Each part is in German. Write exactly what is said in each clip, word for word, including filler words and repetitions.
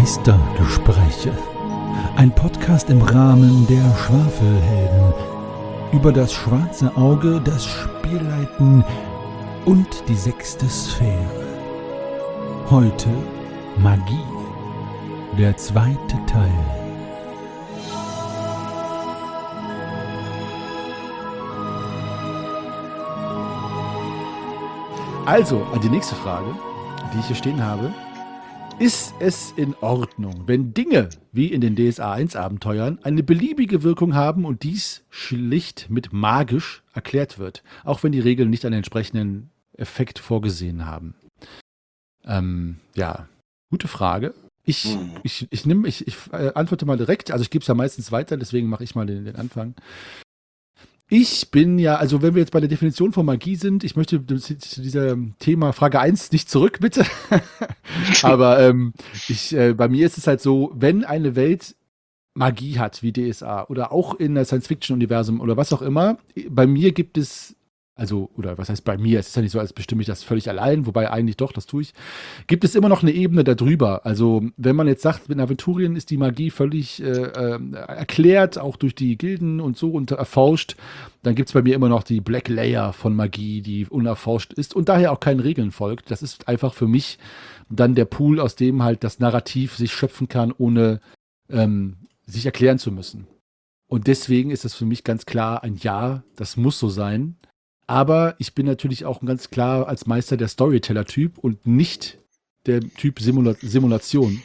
Geistergespräche. Ein Podcast im Rahmen der Schwafelhelden über das schwarze Auge, das Spielleiten und die sechste Sphäre. Heute Magie, der zweite Teil. Also, an die nächste Frage, die ich hier stehen habe. Ist es in Ordnung, wenn Dinge, wie in den D S A eins Abenteuern, eine beliebige Wirkung haben und dies schlicht mit magisch erklärt wird, auch wenn die Regeln nicht einen entsprechenden Effekt vorgesehen haben? Ähm, ja, gute Frage. Ich, Hm. ich, ich, nehm, ich, ich äh, antworte mal direkt, also ich gebe es ja meistens weiter, deswegen mache ich mal den, den Anfang. Ich bin ja, also wenn wir jetzt bei der Definition von Magie sind, ich möchte zu diesem Thema Frage eins nicht zurück, bitte. Aber ähm, ich, äh, bei mir ist es halt so, wenn eine Welt Magie hat, wie D S A, oder auch in der Science-Fiction-Universum oder was auch immer, bei mir gibt es, also, oder was heißt bei mir, es ist ja nicht so, als bestimme ich das völlig allein, wobei eigentlich doch, das tue ich, gibt es immer noch eine Ebene darüber. Also, wenn man jetzt sagt, in Aventurien ist die Magie völlig äh, äh, erklärt, auch durch die Gilden und so und erforscht, dann gibt es bei mir immer noch die Black Layer von Magie, die unerforscht ist und daher auch keinen Regeln folgt. Das ist einfach für mich dann der Pool, aus dem halt das Narrativ sich schöpfen kann, ohne ähm, sich erklären zu müssen. Und deswegen ist das für mich ganz klar ein Ja, das muss so sein. Aber ich bin natürlich auch ganz klar als Meister der Storyteller-Typ und nicht der Typ Simula Simulation.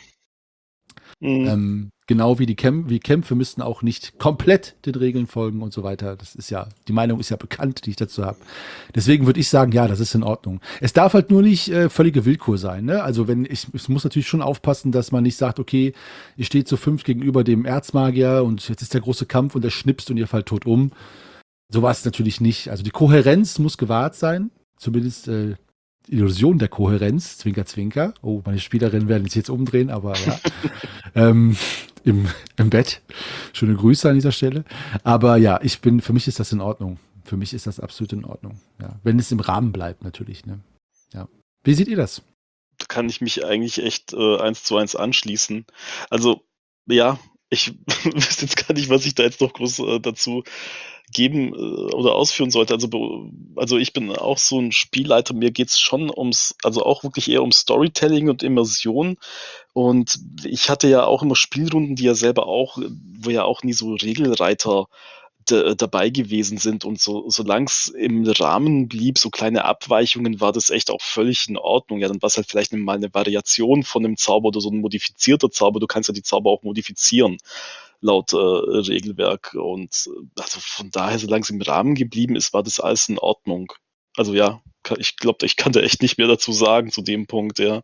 Mhm. Ähm, genau wie die Kämp wie Kämpfe müssten auch nicht komplett den Regeln folgen und so weiter. Das ist ja, die Meinung ist ja bekannt, die ich dazu habe. Deswegen würde ich sagen, ja, das ist in Ordnung. Es darf halt nur nicht äh, völlige Willkür sein, ne? Also wenn ich, es muss natürlich schon aufpassen, dass man nicht sagt, okay, ihr steht zu fünf gegenüber dem Erzmagier und jetzt ist der große Kampf und er schnipst und ihr fallt tot um. So war es natürlich nicht. Also die Kohärenz muss gewahrt sein. Zumindest äh, die Illusion der Kohärenz. Zwinker, zwinker. Oh, meine Spielerinnen werden sich jetzt umdrehen, aber ja. ähm, im, Im Bett. Schöne Grüße an dieser Stelle. Aber ja, ich bin, für mich ist das in Ordnung. Für mich ist das absolut in Ordnung. Ja. Wenn es im Rahmen bleibt, natürlich. Ne? Ja. Wie seht ihr das? Da kann ich mich eigentlich echt äh, eins zu eins anschließen. Also, ja, ich wüsste jetzt gar nicht, was ich da jetzt noch groß äh, dazu geben äh, oder ausführen sollte. Also, be- also ich bin auch so ein Spielleiter, mir geht's schon ums, also auch wirklich eher um Storytelling und Immersion. Und ich hatte ja auch immer Spielrunden, die ja selber auch, wo ja auch nie so Regelreiter d dabei gewesen sind und so solange es im Rahmen blieb, so kleine Abweichungen, war das echt auch völlig in Ordnung. Ja, dann war's halt vielleicht mal eine Variation von 'nem Zauber oder so ein modifizierter Zauber. Du kannst ja die Zauber auch modifizieren laut, äh, Regelwerk und, äh, also von daher, solange es im Rahmen geblieben ist, war das alles in Ordnung. Also ja, ka ich glaube, ich kann da echt nicht mehr dazu sagen zu dem Punkt, ja.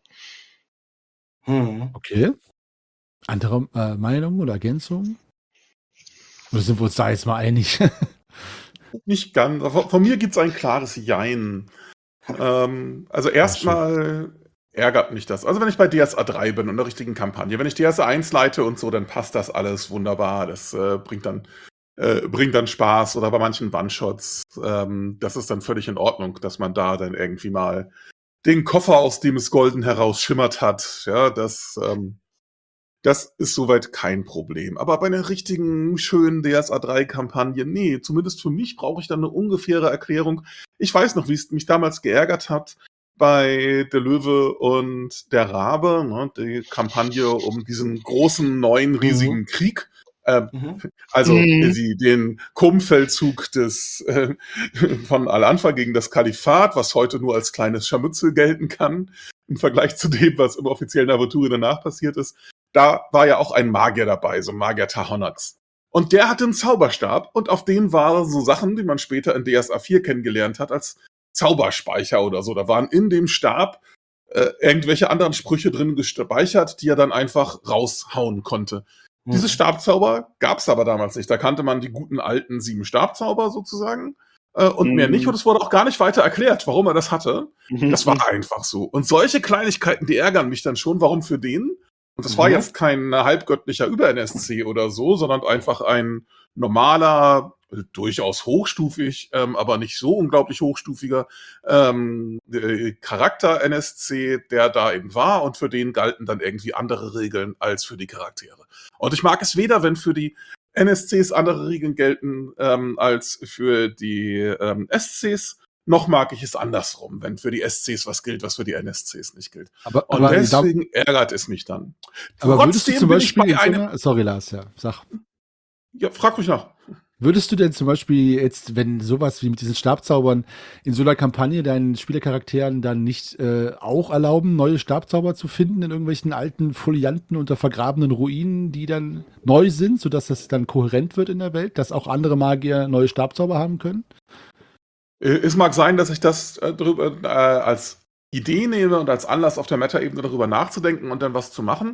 Mhm. Okay. Andere äh, Meinung oder Ergänzung? Oder sind wir uns da jetzt mal einig? Nicht ganz. Von, von mir gibt's ein klares Jein. Ähm, also erstmal ärgert mich das. Also wenn ich bei D S A drei bin und in der richtigen Kampagne, wenn ich D S A eins leite und so, dann passt das alles wunderbar. Das äh, bringt dann äh, bringt dann Spaß. Oder bei manchen One-Shots, ähm, das ist dann völlig in Ordnung, dass man da dann irgendwie mal den Koffer, aus dem es golden herausschimmert hat. Ja, das ähm, Das ist soweit kein Problem. Aber bei einer richtigen, schönen D S A drei Kampagne, nee, zumindest für mich brauche ich dann eine ungefähre Erklärung. Ich weiß noch, wie es mich damals geärgert hat bei Der Löwe und der Rabe, ne, die Kampagne um diesen großen, neuen, riesigen Krieg. Ähm, Mhm. also Mhm. sie den Kurmfeldzug des äh, von Al-Anfa gegen das Kalifat, was heute nur als kleines Scharmützel gelten kann, im Vergleich zu dem, was im offiziellen Aventur danach passiert ist. Da war ja auch ein Magier dabei, so ein Magier Tahonax. Und der hatte einen Zauberstab und auf den waren so Sachen, die man später in D S A vier kennengelernt hat, als Zauberspeicher oder so. Da waren in dem Stab äh, irgendwelche anderen Sprüche drin gespeichert, die er dann einfach raushauen konnte. Mhm. Diese Stabzauber gab's aber damals nicht. Da kannte man die guten alten sieben Stabzauber sozusagen äh, und mehr nicht. Und es wurde auch gar nicht weiter erklärt, warum er das hatte. Das war einfach so. Und solche Kleinigkeiten, die ärgern mich dann schon. Warum für den? Und das war Mhm. jetzt kein halbgöttlicher Über-N S C oder so, sondern einfach ein normaler durchaus hochstufig, ähm, aber nicht so unglaublich hochstufiger ähm, äh, Charakter-N S C, der da eben war, und für den galten dann irgendwie andere Regeln als für die Charaktere. Und ich mag es weder, wenn für die N S Cs andere Regeln gelten ähm, als für die ähm, S Cs, noch mag ich es andersrum, wenn für die S Cs was gilt, was für die N S Cs nicht gilt. Aber, Und aber, deswegen ärgert es mich dann. aber würdest du Trotzdem zum bin ich Beispiel bei in so einem. einer, sorry Lars, ja, sag. Ja, frag mich nach. Würdest du denn zum Beispiel jetzt, wenn sowas wie mit diesen Stabzaubern in so einer Kampagne deinen Spielercharakteren dann nicht äh, auch erlauben, neue Stabzauber zu finden in irgendwelchen alten Folianten unter vergrabenen Ruinen, die dann neu sind, sodass das dann kohärent wird in der Welt, dass auch andere Magier neue Stabzauber haben können? Äh, Es mag sein, dass ich das äh, drüber, äh, als Idee nehme und als Anlass auf der Meta-Ebene darüber nachzudenken und dann was zu machen.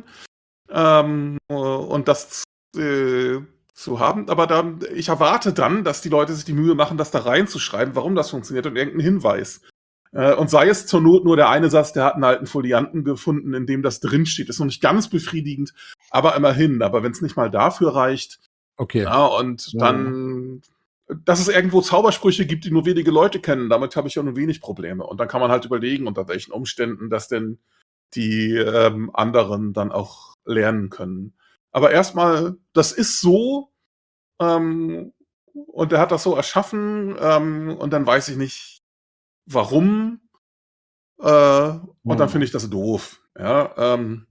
Ähm, äh, und das äh, zu haben. Aber dann, ich erwarte dann, dass die Leute sich die Mühe machen, das da reinzuschreiben, warum das funktioniert, und irgendeinen Hinweis. Äh, und sei es zur Not nur der eine Satz, der hat einen alten Folianten gefunden, in dem das drinsteht. Ist noch nicht ganz befriedigend, aber immerhin. Aber wenn es nicht mal dafür reicht, Okay. ja, und Ja. dann, dass es irgendwo Zaubersprüche gibt, die nur wenige Leute kennen, damit habe ich ja nur wenig Probleme. Und dann kann man halt überlegen, unter welchen Umständen das denn die ähm, anderen dann auch lernen können. Aber erstmal, das ist so, ähm, und er hat das so erschaffen, ähm, und dann weiß ich nicht, warum, äh, und dann Hm. finde ich das doof. Ja, ähm,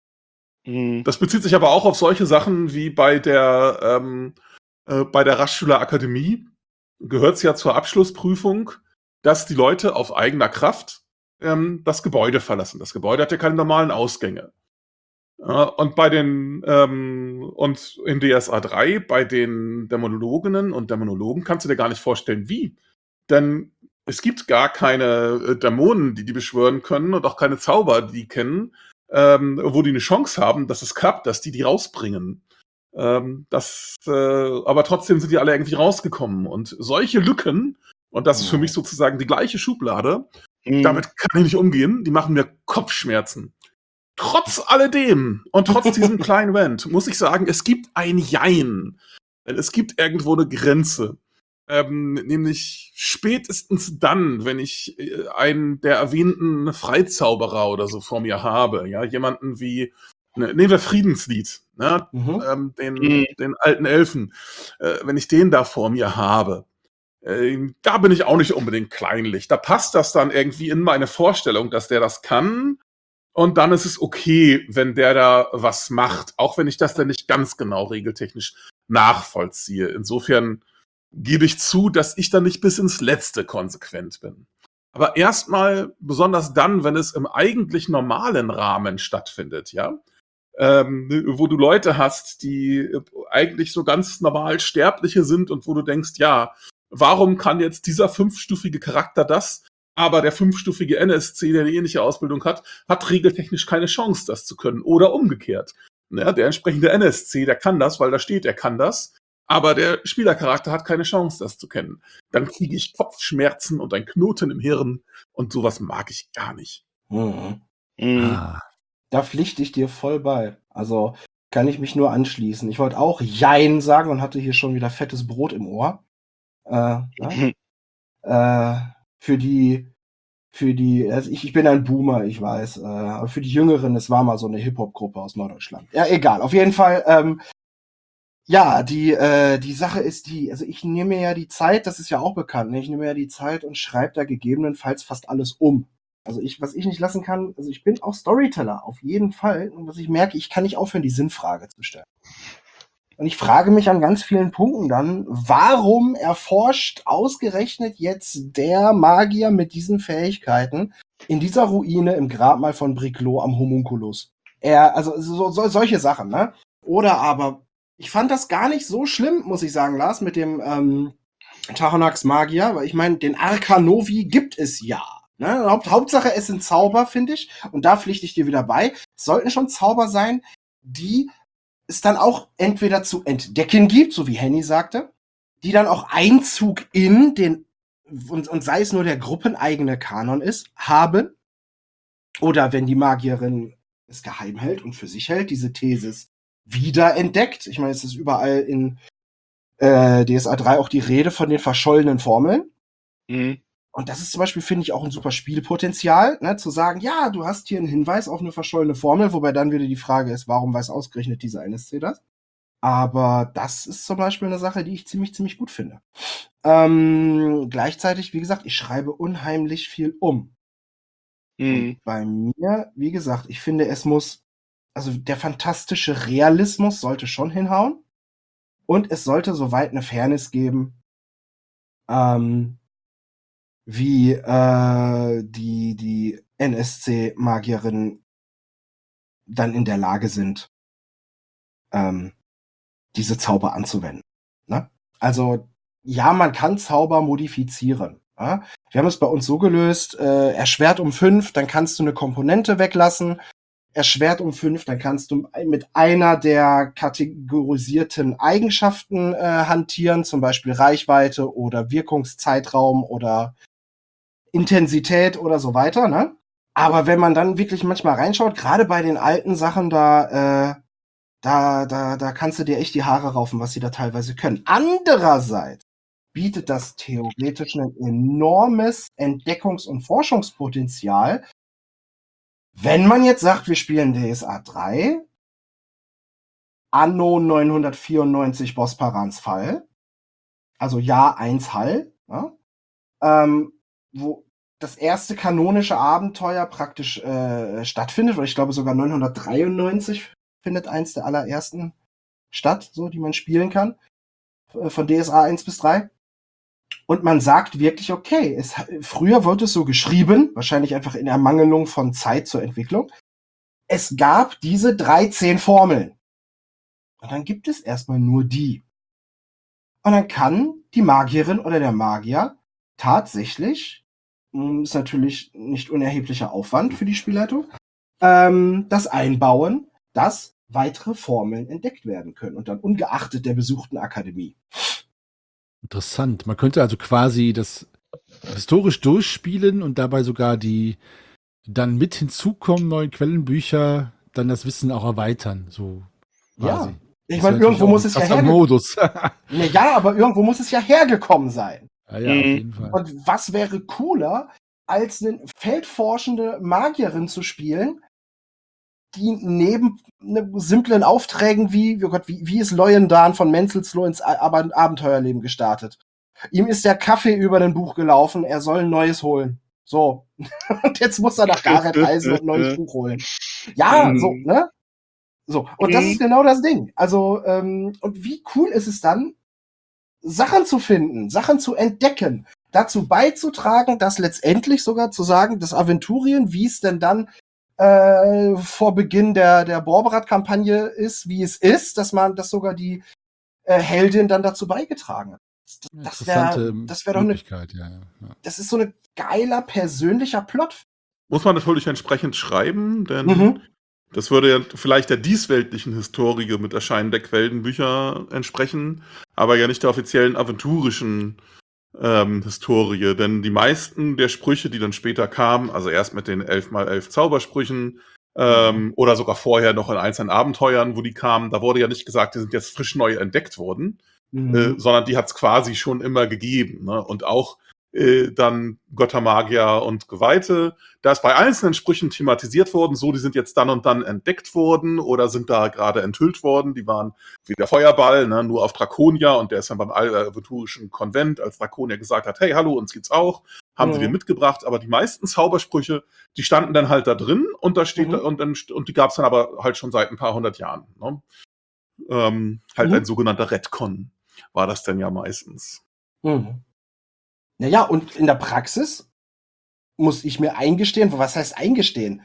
Mhm. das bezieht sich aber auch auf solche Sachen wie bei der, ähm, äh, bei der Raschschüler Akademie. Gehört es ja zur Abschlussprüfung, dass die Leute auf eigener Kraft ähm, das Gebäude verlassen. Das Gebäude hat ja keine normalen Ausgänge. Ja, und bei den ähm, und in D S A drei, bei den Dämonologinnen und Dämonologen, kannst du dir gar nicht vorstellen, wie. Denn es gibt gar keine äh, Dämonen, die die beschwören können, und auch keine Zauber, die die kennen, ähm, wo die eine Chance haben, dass es klappt, dass die die rausbringen. Ähm, das, äh, aber trotzdem sind die alle irgendwie rausgekommen. Und solche Lücken, und das ist für mich sozusagen die gleiche Schublade, Mhm. damit kann ich nicht umgehen, die machen mir Kopfschmerzen. Trotz alledem und trotz diesem kleinen Rant muss ich sagen, es gibt ein Jein. Denn es gibt irgendwo eine Grenze. Ähm, nämlich spätestens dann, wenn ich äh, einen der erwähnten Freizauberer oder so vor mir habe, ja, jemanden wie, ne, nehmen wir Friedenslied, ne, Mhm. ähm, den, Mhm. den alten Elfen, äh, wenn ich den da vor mir habe, äh, da bin ich auch nicht unbedingt kleinlich. Da passt das dann irgendwie in meine Vorstellung, dass der das kann. Und dann ist es okay, wenn der da was macht, auch wenn ich das dann nicht ganz genau regeltechnisch nachvollziehe. Insofern gebe ich zu, dass ich dann nicht bis ins Letzte konsequent bin. Aber erstmal, besonders dann, wenn es im eigentlich normalen Rahmen stattfindet, ja, ähm, wo du Leute hast, die äh, eigentlich so ganz normal Sterbliche sind und wo du denkst, ja, warum kann jetzt dieser fünfstufige Charakter das, aber der fünfstufige N S C, der eine ähnliche Ausbildung hat, hat regeltechnisch keine Chance, das zu können. Oder umgekehrt. Ja, der entsprechende N S C, der kann das, weil da steht, er kann das, aber der Spielercharakter hat keine Chance, das zu kennen. Dann kriege ich Kopfschmerzen und ein Knoten im Hirn, und sowas mag ich gar nicht. Mhm. Mhm. Ah. Da pflichte ich dir voll bei. Also kann ich mich nur anschließen. Ich wollte auch Jein sagen und hatte hier schon wieder fettes Brot im Ohr. Äh, ne? äh, für die, für die, also ich, ich bin ein Boomer, ich weiß, äh, aber für die Jüngeren, es war mal so eine Hip-Hop-Gruppe aus Norddeutschland. Ja, egal. Auf jeden Fall, ähm, ja, die, äh, die Sache ist die, also ich nehme mir ja die Zeit, das ist ja auch bekannt, ne? Ich nehme mir ja die Zeit und schreibe da gegebenenfalls fast alles um. Also ich, was ich nicht lassen kann, also ich bin auch Storyteller, auf jeden Fall. Und was ich merke, ich kann nicht aufhören, die Sinnfrage zu stellen. Und ich frage mich an ganz vielen Punkten dann, warum erforscht ausgerechnet jetzt der Magier mit diesen Fähigkeiten in dieser Ruine im Grabmal von Briclot am Homunculus? Er, also so, so, solche Sachen, ne? Oder aber, ich fand das gar nicht so schlimm, muss ich sagen, Lars, mit dem ähm, Tahonax Magier, weil ich meine, den Arcanovi gibt es ja. Ne? Haupt, Hauptsache, es sind Zauber, finde ich. Und da pflichte ich dir wieder bei. Es sollten schon Zauber sein, die es dann auch entweder zu entdecken gibt, so wie Henny sagte, die dann auch Einzug in den, und, und sei es nur der gruppeneigene Kanon ist, haben. Oder wenn die Magierin es geheim hält und für sich hält, diese Thesis wiederentdeckt. Ich meine, es ist überall in äh, D S A drei auch die Rede von den verschollenen Formeln. Mhm. Und das ist zum Beispiel, finde ich, auch ein super Spielpotenzial, ne, zu sagen, ja, du hast hier einen Hinweis auf eine verschollene Formel, wobei dann wieder die Frage ist, warum weiß ausgerechnet dieser N S C das? Aber das ist zum Beispiel eine Sache, die ich ziemlich, ziemlich gut finde. Ähm, gleichzeitig, wie gesagt, ich schreibe unheimlich viel um. Mhm. Und bei mir, wie gesagt, ich finde, es muss, also der fantastische Realismus sollte schon hinhauen. Und es sollte soweit eine Fairness geben, ähm, wie äh, die, die N S C-Magierinnen dann in der Lage sind, ähm, diese Zauber anzuwenden. Ne? Also, ja, man kann Zauber modifizieren. Ja? Wir haben es bei uns so gelöst, äh, erschwert um fünf, dann kannst du eine Komponente weglassen. Erschwert um fünf, dann kannst du mit einer der kategorisierten Eigenschaften äh, hantieren, zum Beispiel Reichweite oder Wirkungszeitraum oder Intensität oder so weiter, ne? Aber wenn man dann wirklich manchmal reinschaut, gerade bei den alten Sachen, da, äh, da, da, da kannst du dir echt die Haare raufen, was sie da teilweise können. Andererseits bietet das theoretisch ein enormes Entdeckungs- und Forschungspotenzial. Wenn man jetzt sagt, wir spielen D S A drei, Anno neunhundertvierundneunzig Bosparans Fall, also Jahr eins Hall, ja, ähm, wo das erste kanonische Abenteuer praktisch äh, stattfindet, oder ich glaube sogar neunhundertdreiundneunzig findet eins der allerersten statt, so die man spielen kann, äh, von D S A eins bis drei. Und man sagt wirklich, okay, es, früher wurde es so geschrieben, wahrscheinlich einfach in Ermangelung von Zeit zur Entwicklung. Es gab diese dreizehn Formeln. Und dann gibt es erstmal nur die. Und dann kann die Magierin oder der Magier tatsächlich, ist natürlich nicht unerheblicher Aufwand für die Spielleitung, ähm, das einbauen, dass weitere Formeln entdeckt werden können. Und dann ungeachtet der besuchten Akademie. Interessant. Man könnte also quasi das historisch durchspielen und dabei sogar die dann mit hinzukommen neuen Quellenbücher dann das Wissen auch erweitern, so quasi. Ja. Ich Das meine, wäre irgendwo natürlich muss auch es ein ja krasser hergekommen. Modus. Ne, ja, aber irgendwo muss es ja hergekommen sein. Ja, ja, auf Mhm. jeden Fall. Und was wäre cooler, als eine feldforschende Magierin zu spielen, die neben ne, simplen Aufträgen wie, oh Gott, wie, wie ist Leuendan von Menzelsloh ins A- Ab- Abenteuerleben gestartet? Ihm ist der Kaffee über den Buch gelaufen, er soll ein neues holen. So. Und jetzt muss er nach Gareth reisen und ein neues Buch holen. Ja, so, Mhm. ne? So. Und das Mhm. ist genau das Ding. Also, ähm, und wie cool ist es dann, Sachen zu finden, Sachen zu entdecken, dazu beizutragen, dass letztendlich sogar zu sagen, dass Aventurien, wie es denn dann äh, vor Beginn der, der Borberat-Kampagne ist, wie es ist, dass man, dass sogar die äh, Heldin dann dazu beigetragen hat. Das, das Interessante wäre das wär doch eine, Möglichkeit, ja, ja. ja. das ist so ein geiler persönlicher Plot. Muss man natürlich entsprechend schreiben, denn Mhm. das würde ja vielleicht der diesweltlichen Historie mit Erscheinen der Quellenbücher entsprechen, aber ja nicht der offiziellen aventurischen ähm, Historie. Denn die meisten der Sprüche, die dann später kamen, also erst mit den elf mal elf Zaubersprüchen ähm, oder sogar vorher noch in einzelnen Abenteuern, wo die kamen, da wurde ja nicht gesagt, die sind jetzt frisch neu entdeckt worden, Mhm. äh, sondern die hat es quasi schon immer gegeben. Ne? Und auch äh, dann Göttermagier und Geweihte, da ist bei einzelnen Sprüchen thematisiert worden, so, die sind jetzt dann und dann entdeckt worden oder sind da gerade enthüllt worden, die waren wie der Feuerball, ne, nur auf Draconia und der ist dann beim aventurischen Konvent, als Draconia gesagt hat, hey, hallo, uns geht's auch, haben Mhm. sie den mitgebracht, aber die meisten Zaubersprüche, die standen dann halt da drin und da steht Mhm. und, dann, und die gab's dann aber halt schon seit ein paar hundert Jahren. Ne? Ähm, halt Mhm. ein sogenannter Retcon war das denn ja meistens. Mhm. Naja, und in der Praxis muss ich mir eingestehen, was heißt eingestehen?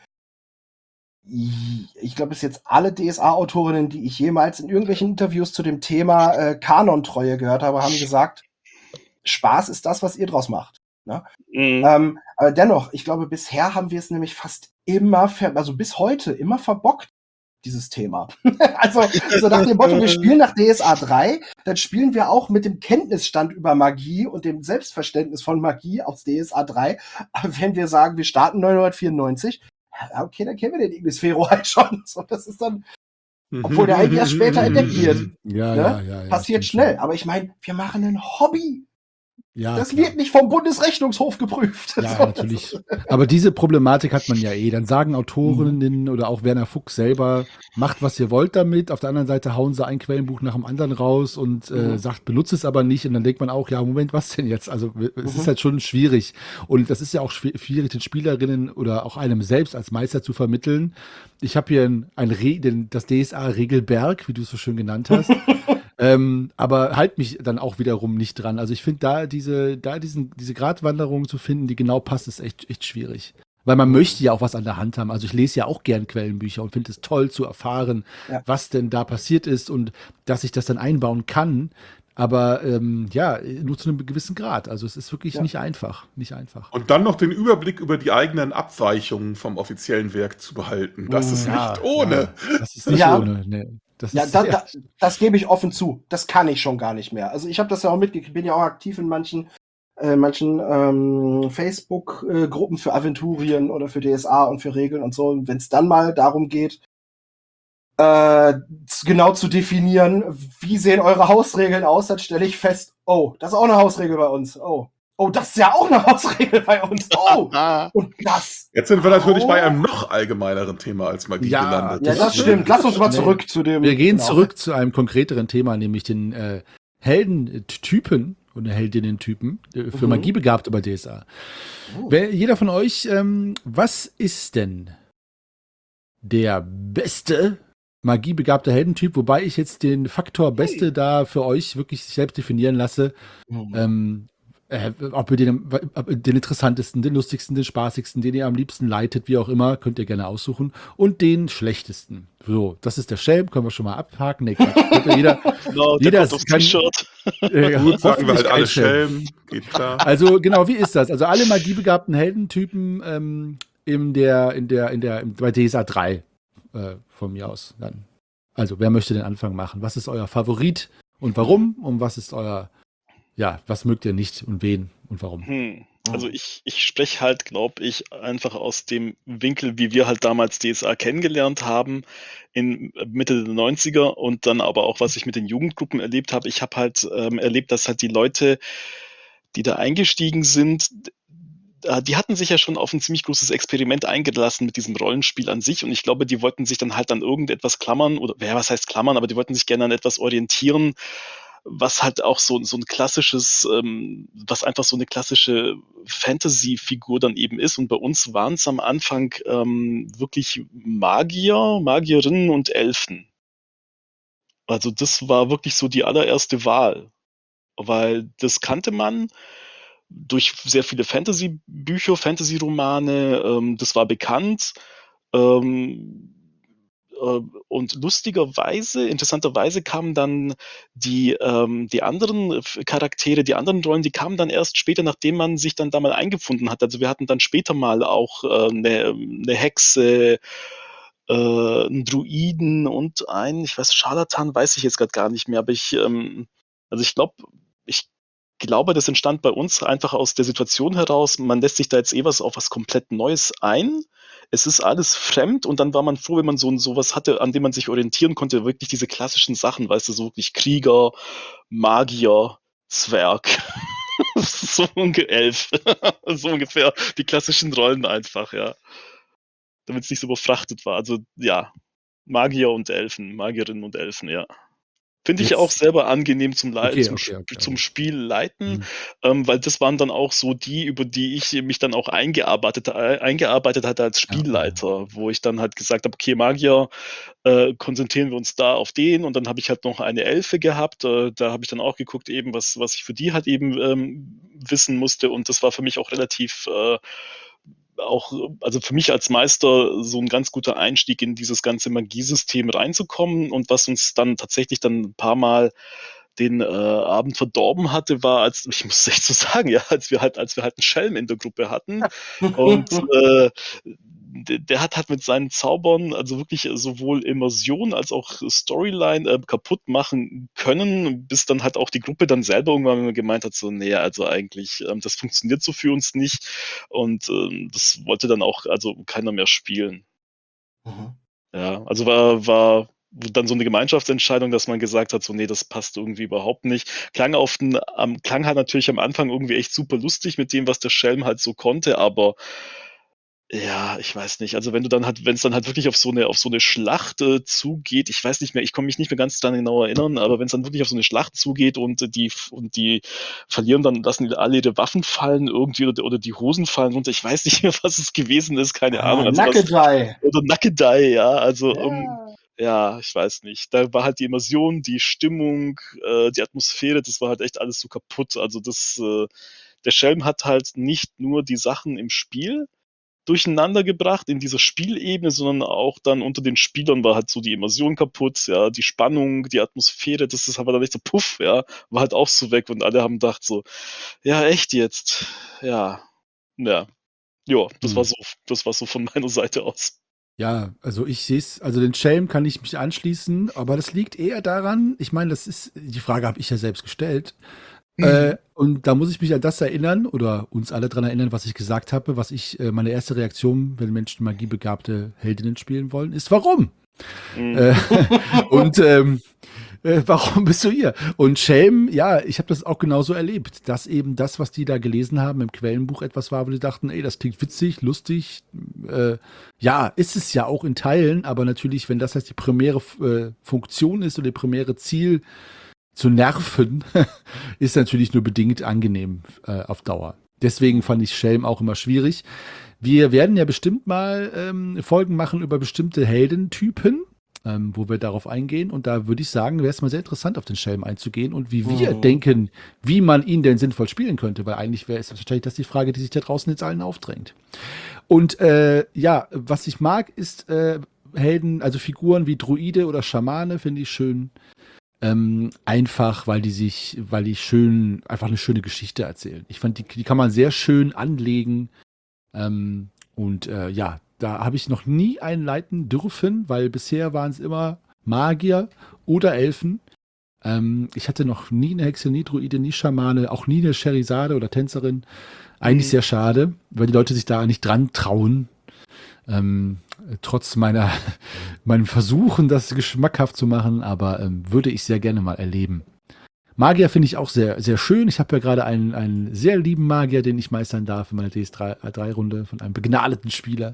Ich glaube, bis jetzt alle D S A-Autorinnen, die ich jemals in irgendwelchen Interviews zu dem Thema äh, Kanontreue gehört habe, haben gesagt, Spaß ist das, was ihr draus macht. Ne? Mhm. Ähm, aber dennoch, ich glaube, bisher haben wir es nämlich fast immer, ver also bis heute immer verbockt, dieses Thema. Also so nach dem Motto, wir spielen nach D S A drei, dann spielen wir auch mit dem Kenntnisstand über Magie und dem Selbstverständnis von Magie aus D S A drei. Aber wenn wir sagen, wir starten neunhundertvierundneunzig, ja, okay, dann kennen wir den Ignis Fero halt schon. So, das ist dann, Obwohl der eigentlich erst später entdeckt wird. Ja, Ne? ja, ja, ja. Passiert stimmt schnell. Aber ich meine, wir machen ein Hobby. Ja, Das klar. wird nicht vom Bundesrechnungshof geprüft. Ja, So, natürlich. das- Aber diese Problematik hat man ja eh. Dann sagen Autorinnen oder auch Werner Fuchs selber, macht, was ihr wollt damit. Auf der anderen Seite hauen sie ein Quellenbuch nach dem anderen raus und äh, Mhm. sagt, benutzt es aber nicht. Und dann denkt man auch, ja, Moment, was denn jetzt? Also w- es Mhm. ist halt schon schwierig. Und das ist ja auch schwi- schwierig, den Spielerinnen oder auch einem selbst als Meister zu vermitteln. Ich habe hier ein, ein Re den, das D S A-Regelberg, wie du es so schön genannt hast. Ähm, aber halt mich dann auch wiederum nicht dran. Also ich finde, da diese, da diesen, diese Gratwanderung zu finden, die genau passt, ist echt, echt schwierig. Weil man möchte ja auch was an der Hand haben. Also ich lese ja auch gern Quellenbücher und finde es toll zu erfahren, Ja. was denn da passiert ist und dass ich das dann einbauen kann. Aber ähm, ja, nur zu einem gewissen Grad. Also es ist wirklich Ja. nicht einfach. Nicht einfach. Und dann noch den Überblick über die eigenen Abweichungen vom offiziellen Werk zu behalten. Das ist Ja, nicht ohne. Ja, das ist nicht Ja. ohne. Nee, das Ja, ist da, sehr- da, das gebe ich offen zu. Das kann ich schon gar nicht mehr. Also ich habe das ja auch mitgekriegt. Ich bin ja auch aktiv in manchen, äh, manchen ähm, Facebook-Gruppen für Aventurien oder für D S A und für Regeln und so. Wenn es dann mal darum geht, äh, z- genau zu definieren, wie sehen eure Hausregeln aus, dann stelle ich fest, oh, das ist auch eine Hausregel bei uns. Oh, oh, das ist ja auch eine Hausregel bei uns. Oh, Ah, und das. Jetzt sind wir natürlich Oh. bei einem noch allgemeineren Thema als Magie Ja, gelandet. Ja, das Das- stimmt. Lass uns mal Nee. zurück zu dem. Wir gehen genau. zurück zu einem konkreteren Thema, nämlich den äh, Heldentypen oder Heldinnen-Typen äh, für Mhm. Magiebegabte bei D S A. Oh. Wer, jeder von euch, ähm, was ist denn der beste magiebegabte Heldentyp? Wobei ich jetzt den Faktor Beste da für euch wirklich selbst definieren lasse. Mhm. Ähm, äh, ob ihr den, ob ihr den interessantesten, den lustigsten, den spaßigsten, den ihr am liebsten leitet, wie auch immer, könnt ihr gerne aussuchen. Und den schlechtesten. So, das ist der Schelm, können wir schon mal abhaken. Nee, Quatsch. Könnt ihr jeder, genau, der Jeder kommt aufs kann- T-Shirt. äh, Gut, sagen wir hoffentlich halt kein alle Schelm. Schelm. Geht klar. Also genau, wie ist das? Also alle magiebegabten Heldentypen ähm, in der, in der, in der, bei D S A drei äh, von mir aus dann. Also wer möchte den Anfang machen? Was ist euer Favorit und warum? Und was ist euer, ja, was mögt ihr nicht und wen und warum? Hm. Also ich, ich spreche halt, glaube ich, einfach aus dem Winkel, wie wir halt damals D S A kennengelernt haben, in Mitte der neunziger und dann aber auch, was ich mit den Jugendgruppen erlebt habe. Ich habe halt ähm, erlebt, dass halt die Leute, die da eingestiegen sind, äh, die hatten sich ja schon auf ein ziemlich großes Experiment eingelassen mit diesem Rollenspiel an sich und ich glaube, die wollten sich dann halt an irgendetwas klammern oder, ja, was heißt klammern, aber die wollten sich gerne an etwas orientieren, was halt auch so, so ein klassisches, ähm, was einfach so eine klassische Fantasy-Figur dann eben ist. Und bei uns waren es am Anfang ähm, wirklich Magier, Magierinnen und Elfen. Also das war wirklich so die allererste Wahl, weil das kannte man durch sehr viele Fantasy-Bücher, Fantasy-Romane, ähm, das war bekannt. Ähm, äh, und lustigerweise, interessanterweise kamen dann die, ähm, die anderen F- Charaktere, die anderen Rollen, die kamen dann erst später, nachdem man sich dann da mal eingefunden hat. Also wir hatten dann später mal auch äh, eine, eine Hexe, äh, einen Druiden und einen, ich weiß, Scharlatan weiß ich jetzt gerade gar nicht mehr, aber ich, ähm, also ich glaube, ich glaube, das entstand bei uns einfach aus der Situation heraus, man lässt sich da jetzt eh was auf was komplett Neues ein. Es ist alles fremd und dann war man froh, wenn man so sowas hatte, an dem man sich orientieren konnte, wirklich diese klassischen Sachen, weißt du, so wirklich Krieger, Magier, Zwerg, so ungefähr Elf, so ungefähr die klassischen Rollen einfach, ja. Damit es nicht so überfrachtet war. Also ja, Magier und Elfen, Magierinnen und Elfen, ja. Finde ich Jetzt- auch selber angenehm zum, Lei- Okay, zum, okay, Sp- okay, zum okay. Spiel leiten, Mhm. ähm, weil das waren dann auch so die, über die ich mich dann auch eingearbeitet, äh, eingearbeitet hatte als Spielleiter, wo ich dann halt gesagt habe, okay, Magier, äh, konzentrieren wir uns da auf den und dann habe ich halt noch eine Elfe gehabt, äh, da habe ich dann auch geguckt, eben was, was ich für die halt eben ähm, wissen musste und das war für mich auch relativ äh, auch, also für mich als Meister so ein ganz guter Einstieg in dieses ganze Magiesystem reinzukommen und was uns dann tatsächlich dann ein paar Mal den äh, Abend verdorben hatte, war, als ich muss echt so sagen, ja, als wir halt, als wir halt einen Schelm in der Gruppe hatten und äh, der, der hat halt mit seinen Zaubern also wirklich sowohl Immersion als auch Storyline äh, kaputt machen können, bis dann halt auch die Gruppe dann selber irgendwann gemeint hat, so, nee, also eigentlich, ähm, das funktioniert so für uns nicht und ähm, das wollte dann auch also keiner mehr spielen. Mhm. Ja, also war, war dann so eine Gemeinschaftsentscheidung, dass man gesagt hat, so, nee, das passt irgendwie überhaupt nicht. Klang auf den, am, klang halt natürlich am Anfang irgendwie echt super lustig mit dem, was der Schelm halt so konnte, aber ja, ich weiß nicht. Also wenn du dann halt, wenn es dann halt wirklich auf so eine, auf so eine Schlacht äh, zugeht, ich weiß nicht mehr, ich kann mich nicht mehr ganz daran genau erinnern, aber wenn es dann wirklich auf so eine Schlacht zugeht und äh, die und die verlieren, dann lassen die alle ihre Waffen fallen irgendwie oder, oder die Hosen fallen runter. Ich weiß nicht mehr, was es gewesen ist, keine Ahnung. Ah, Also was, Nackedei. oder Nackedei, ja. Also Ja. ähm, ja, ich weiß nicht. Da war halt die Immersion, die Stimmung, äh, die Atmosphäre, das war halt echt alles so kaputt. Also das, äh, der Schelm hat halt nicht nur die Sachen im Spiel durcheinander gebracht in dieser Spielebene, sondern auch dann unter den Spielern war halt so die Immersion kaputt, ja, die Spannung, die Atmosphäre, das ist aber dann echt so puff, ja, war halt auch so weg und alle haben gedacht so, ja, echt jetzt, ja, ja, ja, das Hm. war so, das war so von meiner Seite aus. Ja, also ich sehe es, also den Schelm kann ich mich anschließen, aber das liegt eher daran, ich meine, das ist, die Frage habe ich ja selbst gestellt. Äh, und da muss ich mich an das erinnern oder uns alle dran erinnern, was ich gesagt habe, was ich, äh, meine erste Reaktion, wenn Menschen magiebegabte Heldinnen spielen wollen, ist warum? Mhm. Äh, und ähm, äh, warum bist du hier? Und Schelm, ja, ich habe das auch genauso erlebt, dass eben das, was die da gelesen haben im Quellenbuch, etwas war, wo die dachten, ey, das klingt witzig, lustig. Äh, ja, ist es ja auch in Teilen, aber natürlich, wenn das heißt die primäre äh, Funktion ist oder die primäre Ziel zu nerven, ist natürlich nur bedingt angenehm äh, auf Dauer. Deswegen fand ich Schelm auch immer schwierig. Wir werden ja bestimmt mal ähm, Folgen machen über bestimmte Heldentypen, ähm, wo wir darauf eingehen. Und da würde ich sagen, wäre es mal sehr interessant, auf den Schelm einzugehen und wie wir Mhm. denken, wie man ihn denn sinnvoll spielen könnte. Weil eigentlich wäre es wahrscheinlich das die Frage, die sich da draußen jetzt allen aufdrängt. Und äh, ja, was ich mag, ist äh, Helden, also Figuren wie Druide oder Schamane, finde ich schön. Ähm, einfach, weil die sich, weil die schön, einfach eine schöne Geschichte erzählen. Ich fand, die, die kann man sehr schön anlegen. Ähm, und äh, ja, da habe ich noch nie einen leiten dürfen, weil bisher waren es immer Magier oder Elfen. Ähm, ich hatte noch nie eine Hexe, nie Druide, nie Schamane, auch nie eine Scherisade oder Tänzerin. Eigentlich Mhm. sehr schade, weil die Leute sich da nicht dran trauen. Ähm, trotz meiner meinen Versuchen, das geschmackhaft zu machen, aber ähm, würde ich sehr gerne mal erleben. Magier finde ich auch sehr, sehr schön. Ich habe ja gerade einen, einen sehr lieben Magier, den ich meistern darf in meiner D S drei Runde von einem begnadeten Spieler.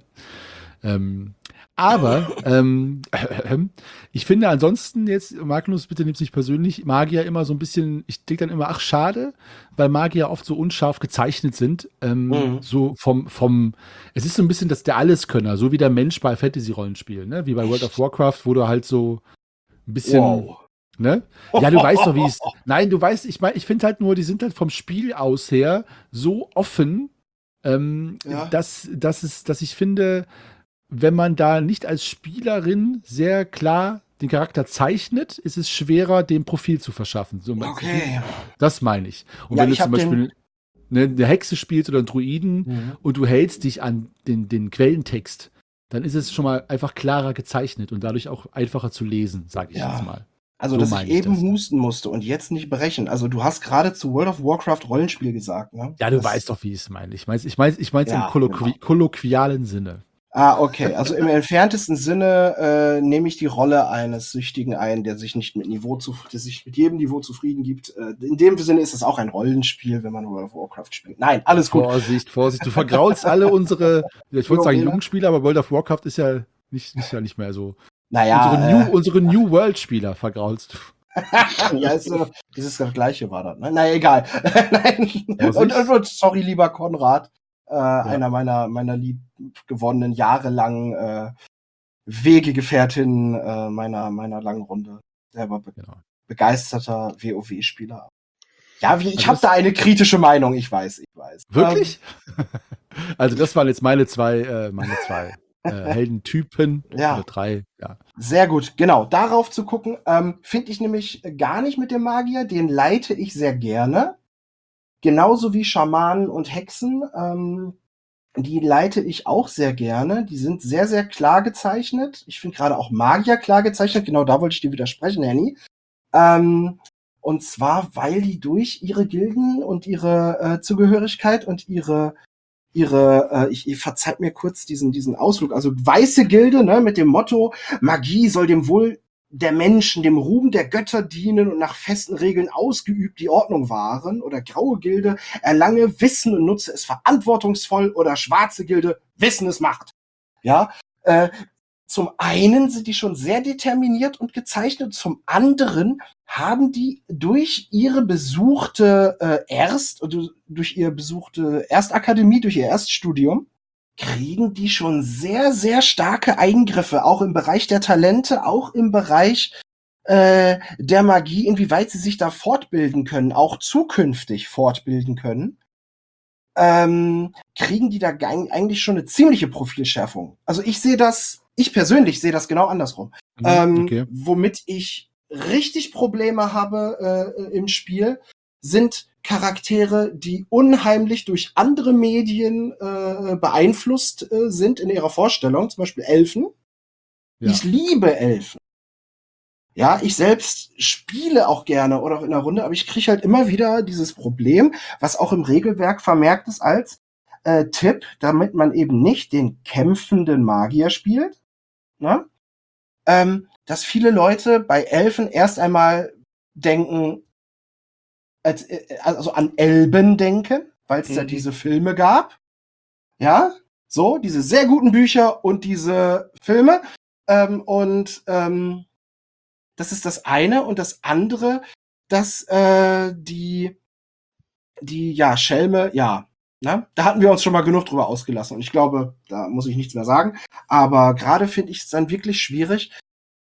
Ähm, aber ähm, ich finde ansonsten jetzt, Magnus, bitte nimm's nicht persönlich, Magier immer so ein bisschen, ich denke dann immer, ach schade, weil Magier oft so unscharf gezeichnet sind. Ähm, Mhm. So vom, vom, es ist so ein bisschen das der Alleskönner, so wie der Mensch bei Fantasy-Rollenspielen, ne? Wie bei World of Warcraft, wo du halt so ein bisschen, Wow. ne? Ja, du weißt doch, wie es. Nein, du weißt, ich meine, ich finde halt nur, die sind halt vom Spiel aus her so offen, ähm, Ja. dass, dass, es, dass ich finde, wenn man da nicht als Spielerin sehr klar den Charakter zeichnet, ist es schwerer, dem Profil zu verschaffen. So, Okay. das meine ich. Und Ja, wenn du ich zum hab den- Beispiel eine, eine Hexe spielst oder einen Druiden Mhm. und du hältst dich an den, den Quellentext, dann ist es schon mal einfach klarer gezeichnet und dadurch auch einfacher zu lesen, sage ich Ja. jetzt mal. Also, So dass meine ich ich eben das. husten musste und jetzt nicht brechen. Also, du hast gerade zu World of Warcraft Rollenspiel gesagt, ne? Ja, du Das- weißt doch, wie ich es meine. Ich meine ich mein, ich mein's Ja, im kolloqui genau. kolloquialen Sinne. Ah, okay. Also im entferntesten Sinne äh, nehme ich die Rolle eines Süchtigen ein, der sich nicht mit Niveau zu, der sich mit jedem Niveau zufrieden gibt. Äh, in dem Sinne ist es auch ein Rollenspiel, wenn man World of Warcraft spielt. Nein, alles gut. Vorsicht, Vorsicht, du vergraulst alle unsere, ich wollte sagen Wähler. Jugendspieler, aber World of Warcraft ist ja nicht, ist ja nicht mehr so. Naja, unsere, äh, New, unsere New World Spieler vergraulst du. ja, ist so, das ist das Gleiche war das. Ne? Na egal. Nein. Vorsicht. Und, und, und sorry, lieber Konrad, äh, einer meiner meiner lieb gewonnenen jahrelangen äh, Wegegefährtin äh, meiner meiner langen Runde. Selber be Genau. begeisterter WoW-Spieler. Ja, wie, ich Also habe das- da eine kritische Meinung. Ich weiß, ich weiß. Wirklich? Also das waren jetzt meine zwei, äh, meine zwei äh, Heldentypen. Ja. Oder drei, ja. Ähm, sehr gut, genau. Darauf zu gucken, ähm, finde ich nämlich gar nicht mit dem Magier. Den leite ich sehr gerne. Genauso wie Schamanen und Hexen. Ähm, die leite ich auch sehr gerne. Die sind sehr, sehr klar gezeichnet. Ich finde gerade auch Magier klar gezeichnet. Genau da wollte ich dir widersprechen, Henny. Ähm, und zwar, weil die durch ihre Gilden und ihre äh, Zugehörigkeit und ihre ihre, äh, ich, ich verzeiht mir kurz diesen diesen Ausflug, also weiße Gilde, ne, mit dem Motto, Magie soll dem Wohl der Menschen, dem Ruhm der Götter dienen und nach festen Regeln ausgeübt die Ordnung wahren, oder graue Gilde, erlange Wissen und nutze es verantwortungsvoll, oder schwarze Gilde, Wissen ist Macht. Ja, äh, zum einen sind die schon sehr determiniert und gezeichnet, zum anderen haben die durch ihre besuchte äh, Erst, durch ihr besuchte Erstakademie, durch ihr Erststudium, kriegen die schon sehr, sehr starke Eingriffe, auch im Bereich der Talente, auch im Bereich äh, der Magie, inwieweit sie sich da fortbilden können, auch zukünftig fortbilden können, ähm, kriegen die da ge- eigentlich schon eine ziemliche Profilschärfung. Also ich sehe das, ich persönlich sehe das genau andersrum. Mhm, Ähm, okay. womit ich richtig Probleme habe äh, im Spiel, sind Charaktere, die unheimlich durch andere Medien äh, beeinflusst äh, sind in ihrer Vorstellung, zum Beispiel Elfen. Ja. Ich liebe Elfen. Ja, ich selbst spiele auch gerne oder auch in der Runde, aber ich kriege halt immer wieder dieses Problem, was auch im Regelwerk vermerkt ist als äh, Tipp, damit man eben nicht den kämpfenden Magier spielt, ne? ähm, dass viele Leute bei Elfen erst einmal denken, als, äh, also an Elben denken, weil es Mhm. da diese Filme gab. Ja, so, diese sehr guten Bücher und diese Filme. Ähm, und ähm, das ist das eine. Und das andere, dass äh, die, die, ja, Schelme, ja, ne? Da hatten wir uns schon mal genug drüber ausgelassen. Und ich glaube, da muss ich nichts mehr sagen. Aber gerade finde ich es dann wirklich schwierig,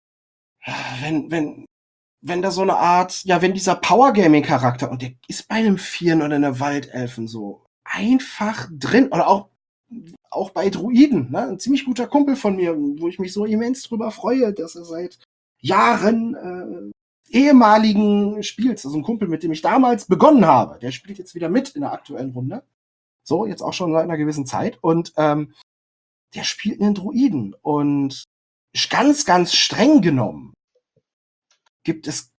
wenn, wenn, wenn da so eine Art, ja, wenn dieser Power-Gaming-Charakter, und der ist bei einem Vieren oder einer Waldelfen so einfach drin, oder auch, auch bei Druiden, ne? Ein ziemlich guter Kumpel von mir, wo ich mich so immens drüber freue, dass er seit Jahren äh, ehemaligen spielt. Also ein Kumpel, mit dem ich damals begonnen habe, der spielt jetzt wieder mit in der aktuellen Runde. So, jetzt auch schon seit einer gewissen Zeit. Und ähm, der spielt einen Druiden. Und ganz, ganz streng genommen gibt es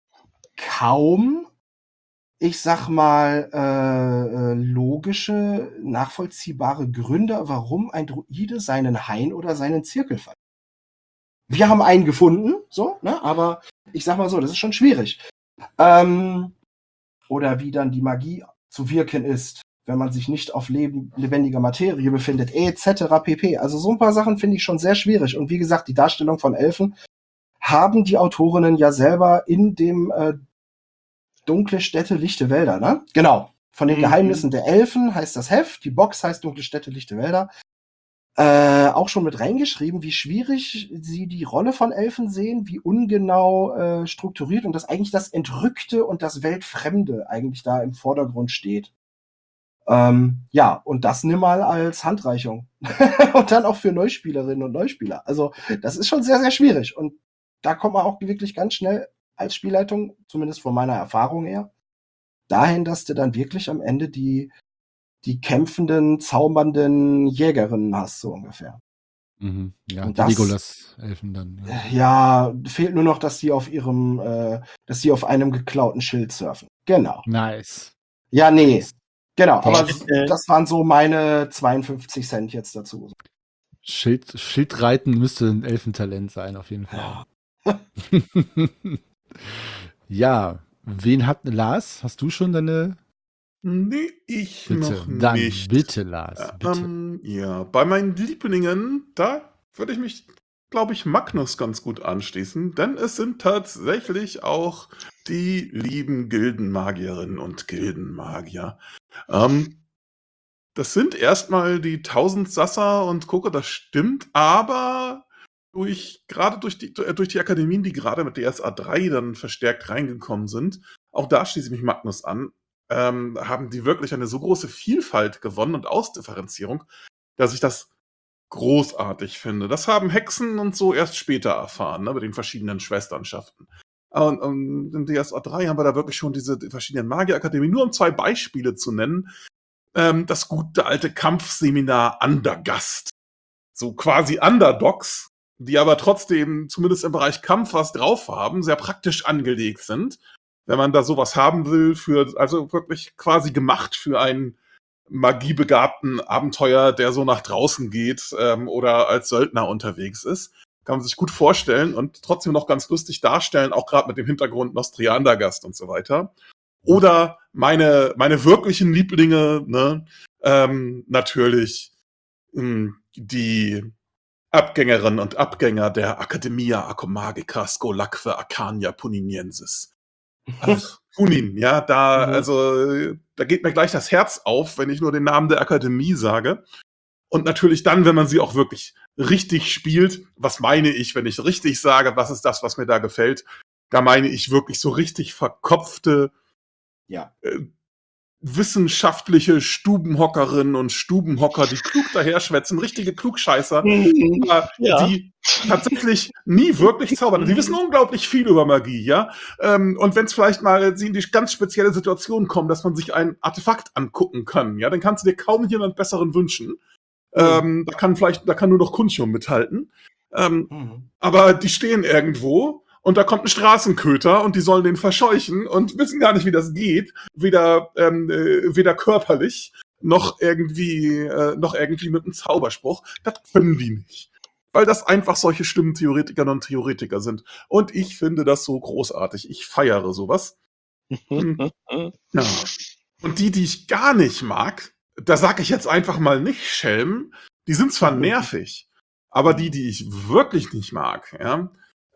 kaum, ich sag mal, äh, äh, logische, nachvollziehbare Gründe, warum ein Druide seinen Hain oder seinen Zirkel verliert. Wir haben einen gefunden, so, ne? Aber ich sag mal so, das ist schon schwierig. Ähm, oder wie dann die Magie zu wirken ist, wenn man sich nicht auf leben, lebendiger Materie befindet, et cetera pp. Also so ein paar Sachen finde ich schon sehr schwierig. Und wie gesagt, die Darstellung von Elfen haben die Autorinnen ja selber in dem äh, Dunkle Städte, lichte Wälder, ne? Genau. Von den Mhm. Geheimnissen der Elfen heißt das Heft, die Box heißt Dunkle Städte, lichte Wälder. Äh, auch schon mit reingeschrieben, wie schwierig sie die Rolle von Elfen sehen, wie ungenau äh, strukturiert und dass eigentlich das Entrückte und das Weltfremde eigentlich da im Vordergrund steht. Ähm, ja, und das nimm mal als Handreichung. Und dann auch für Neuspielerinnen und Neuspieler. Also, das ist schon sehr, sehr schwierig. Und da kommt man auch wirklich ganz schnell als Spielleitung, zumindest von meiner Erfahrung her, dahin, dass du dann wirklich am Ende die, die kämpfenden, zaubernden Jägerinnen hast, so ungefähr. Mhm. Ja, Und die das- Legolas-Elfen dann. Ja. Ja, fehlt nur noch, dass die auf ihrem, äh, dass die auf einem geklauten Schild surfen. Genau. Nice. Ja, nee. Genau, aber Äh, das waren so meine zweiundfünfzig Cent jetzt dazu. Schild, Schildreiten müsste ein Elfentalent sein, auf jeden Fall. Ja, wen hat Lars? Hast du schon deine? Nee, ich Bitte, noch dann nicht. bitte, Lars, bitte. Ähm, ja, bei meinen Lieblingen, da würde ich mich, glaube ich, Magnus ganz gut anschließen, denn es sind tatsächlich auch die lieben Gildenmagierinnen und Gildenmagier. Ähm, das sind erstmal die tausend Sasser und gucke, das stimmt, aber durch, gerade durch die, durch die Akademien, die gerade mit D S A drei dann verstärkt reingekommen sind, auch da schließe ich mich Magnus an, ähm, haben die wirklich eine so große Vielfalt gewonnen und Ausdifferenzierung, dass ich das großartig finde. Das haben Hexen und so erst später erfahren, ne, mit den verschiedenen Schwesternschaften. Und, und in D S A drei haben wir da wirklich schon diese verschiedenen Magierakademien, nur um zwei Beispiele zu nennen. Ähm, das gute alte Kampfseminar Andergast. So quasi Underdogs, die aber trotzdem zumindest im Bereich Kampf was drauf haben, sehr praktisch angelegt sind. Wenn man da sowas haben will, für, also wirklich quasi gemacht für einen magiebegabten Abenteuer, der so nach draußen geht ähm, oder als Söldner unterwegs ist. kann man sich gut vorstellen und trotzdem noch ganz lustig darstellen, auch gerade mit dem Hintergrund Nostriandergast und so weiter. Oder meine, meine wirklichen Lieblinge, ne, ähm, natürlich mh, die Abgängerinnen und Abgänger der Academia Acomagica Scolaque Arcania Puniniensis. Ach, Punin, ja, da, Mhm. also, da geht mir gleich das Herz auf, wenn ich nur den Namen der Akademie sage. Und natürlich dann, wenn man sie auch wirklich richtig spielt. Was meine ich, wenn ich richtig sage, was ist das, was mir da gefällt? Da meine ich wirklich so richtig verkopfte, Ja. äh, wissenschaftliche Stubenhockerinnen und Stubenhocker, die klug daherschwätzen, richtige Klugscheißer, Mhm. aber Ja. die tatsächlich nie wirklich zaubern. Die wissen unglaublich viel über Magie, ja. Ähm, und wenn es vielleicht mal sie in die ganz spezielle Situation kommen, dass man sich ein Artefakt angucken kann, ja, dann kannst du dir kaum jemand Besseren wünschen. Ähm, da kann vielleicht, da kann nur noch Kunchum mithalten. Ähm, Mhm. aber die stehen irgendwo und da kommt ein Straßenköter und die sollen den verscheuchen und wissen gar nicht, wie das geht. Weder, ähm, äh, weder körperlich noch irgendwie, äh, noch irgendwie mit einem Zauberspruch. Das können die nicht. Weil das einfach solche Stimmentheoretikerinnen und Theoretiker sind. Und ich finde das so großartig. Ich feiere sowas. Hm. Ja. Und die, die ich gar nicht mag, da sage ich jetzt einfach mal nicht Schelm, die sind zwar nervig, aber die, die ich wirklich nicht mag, ja,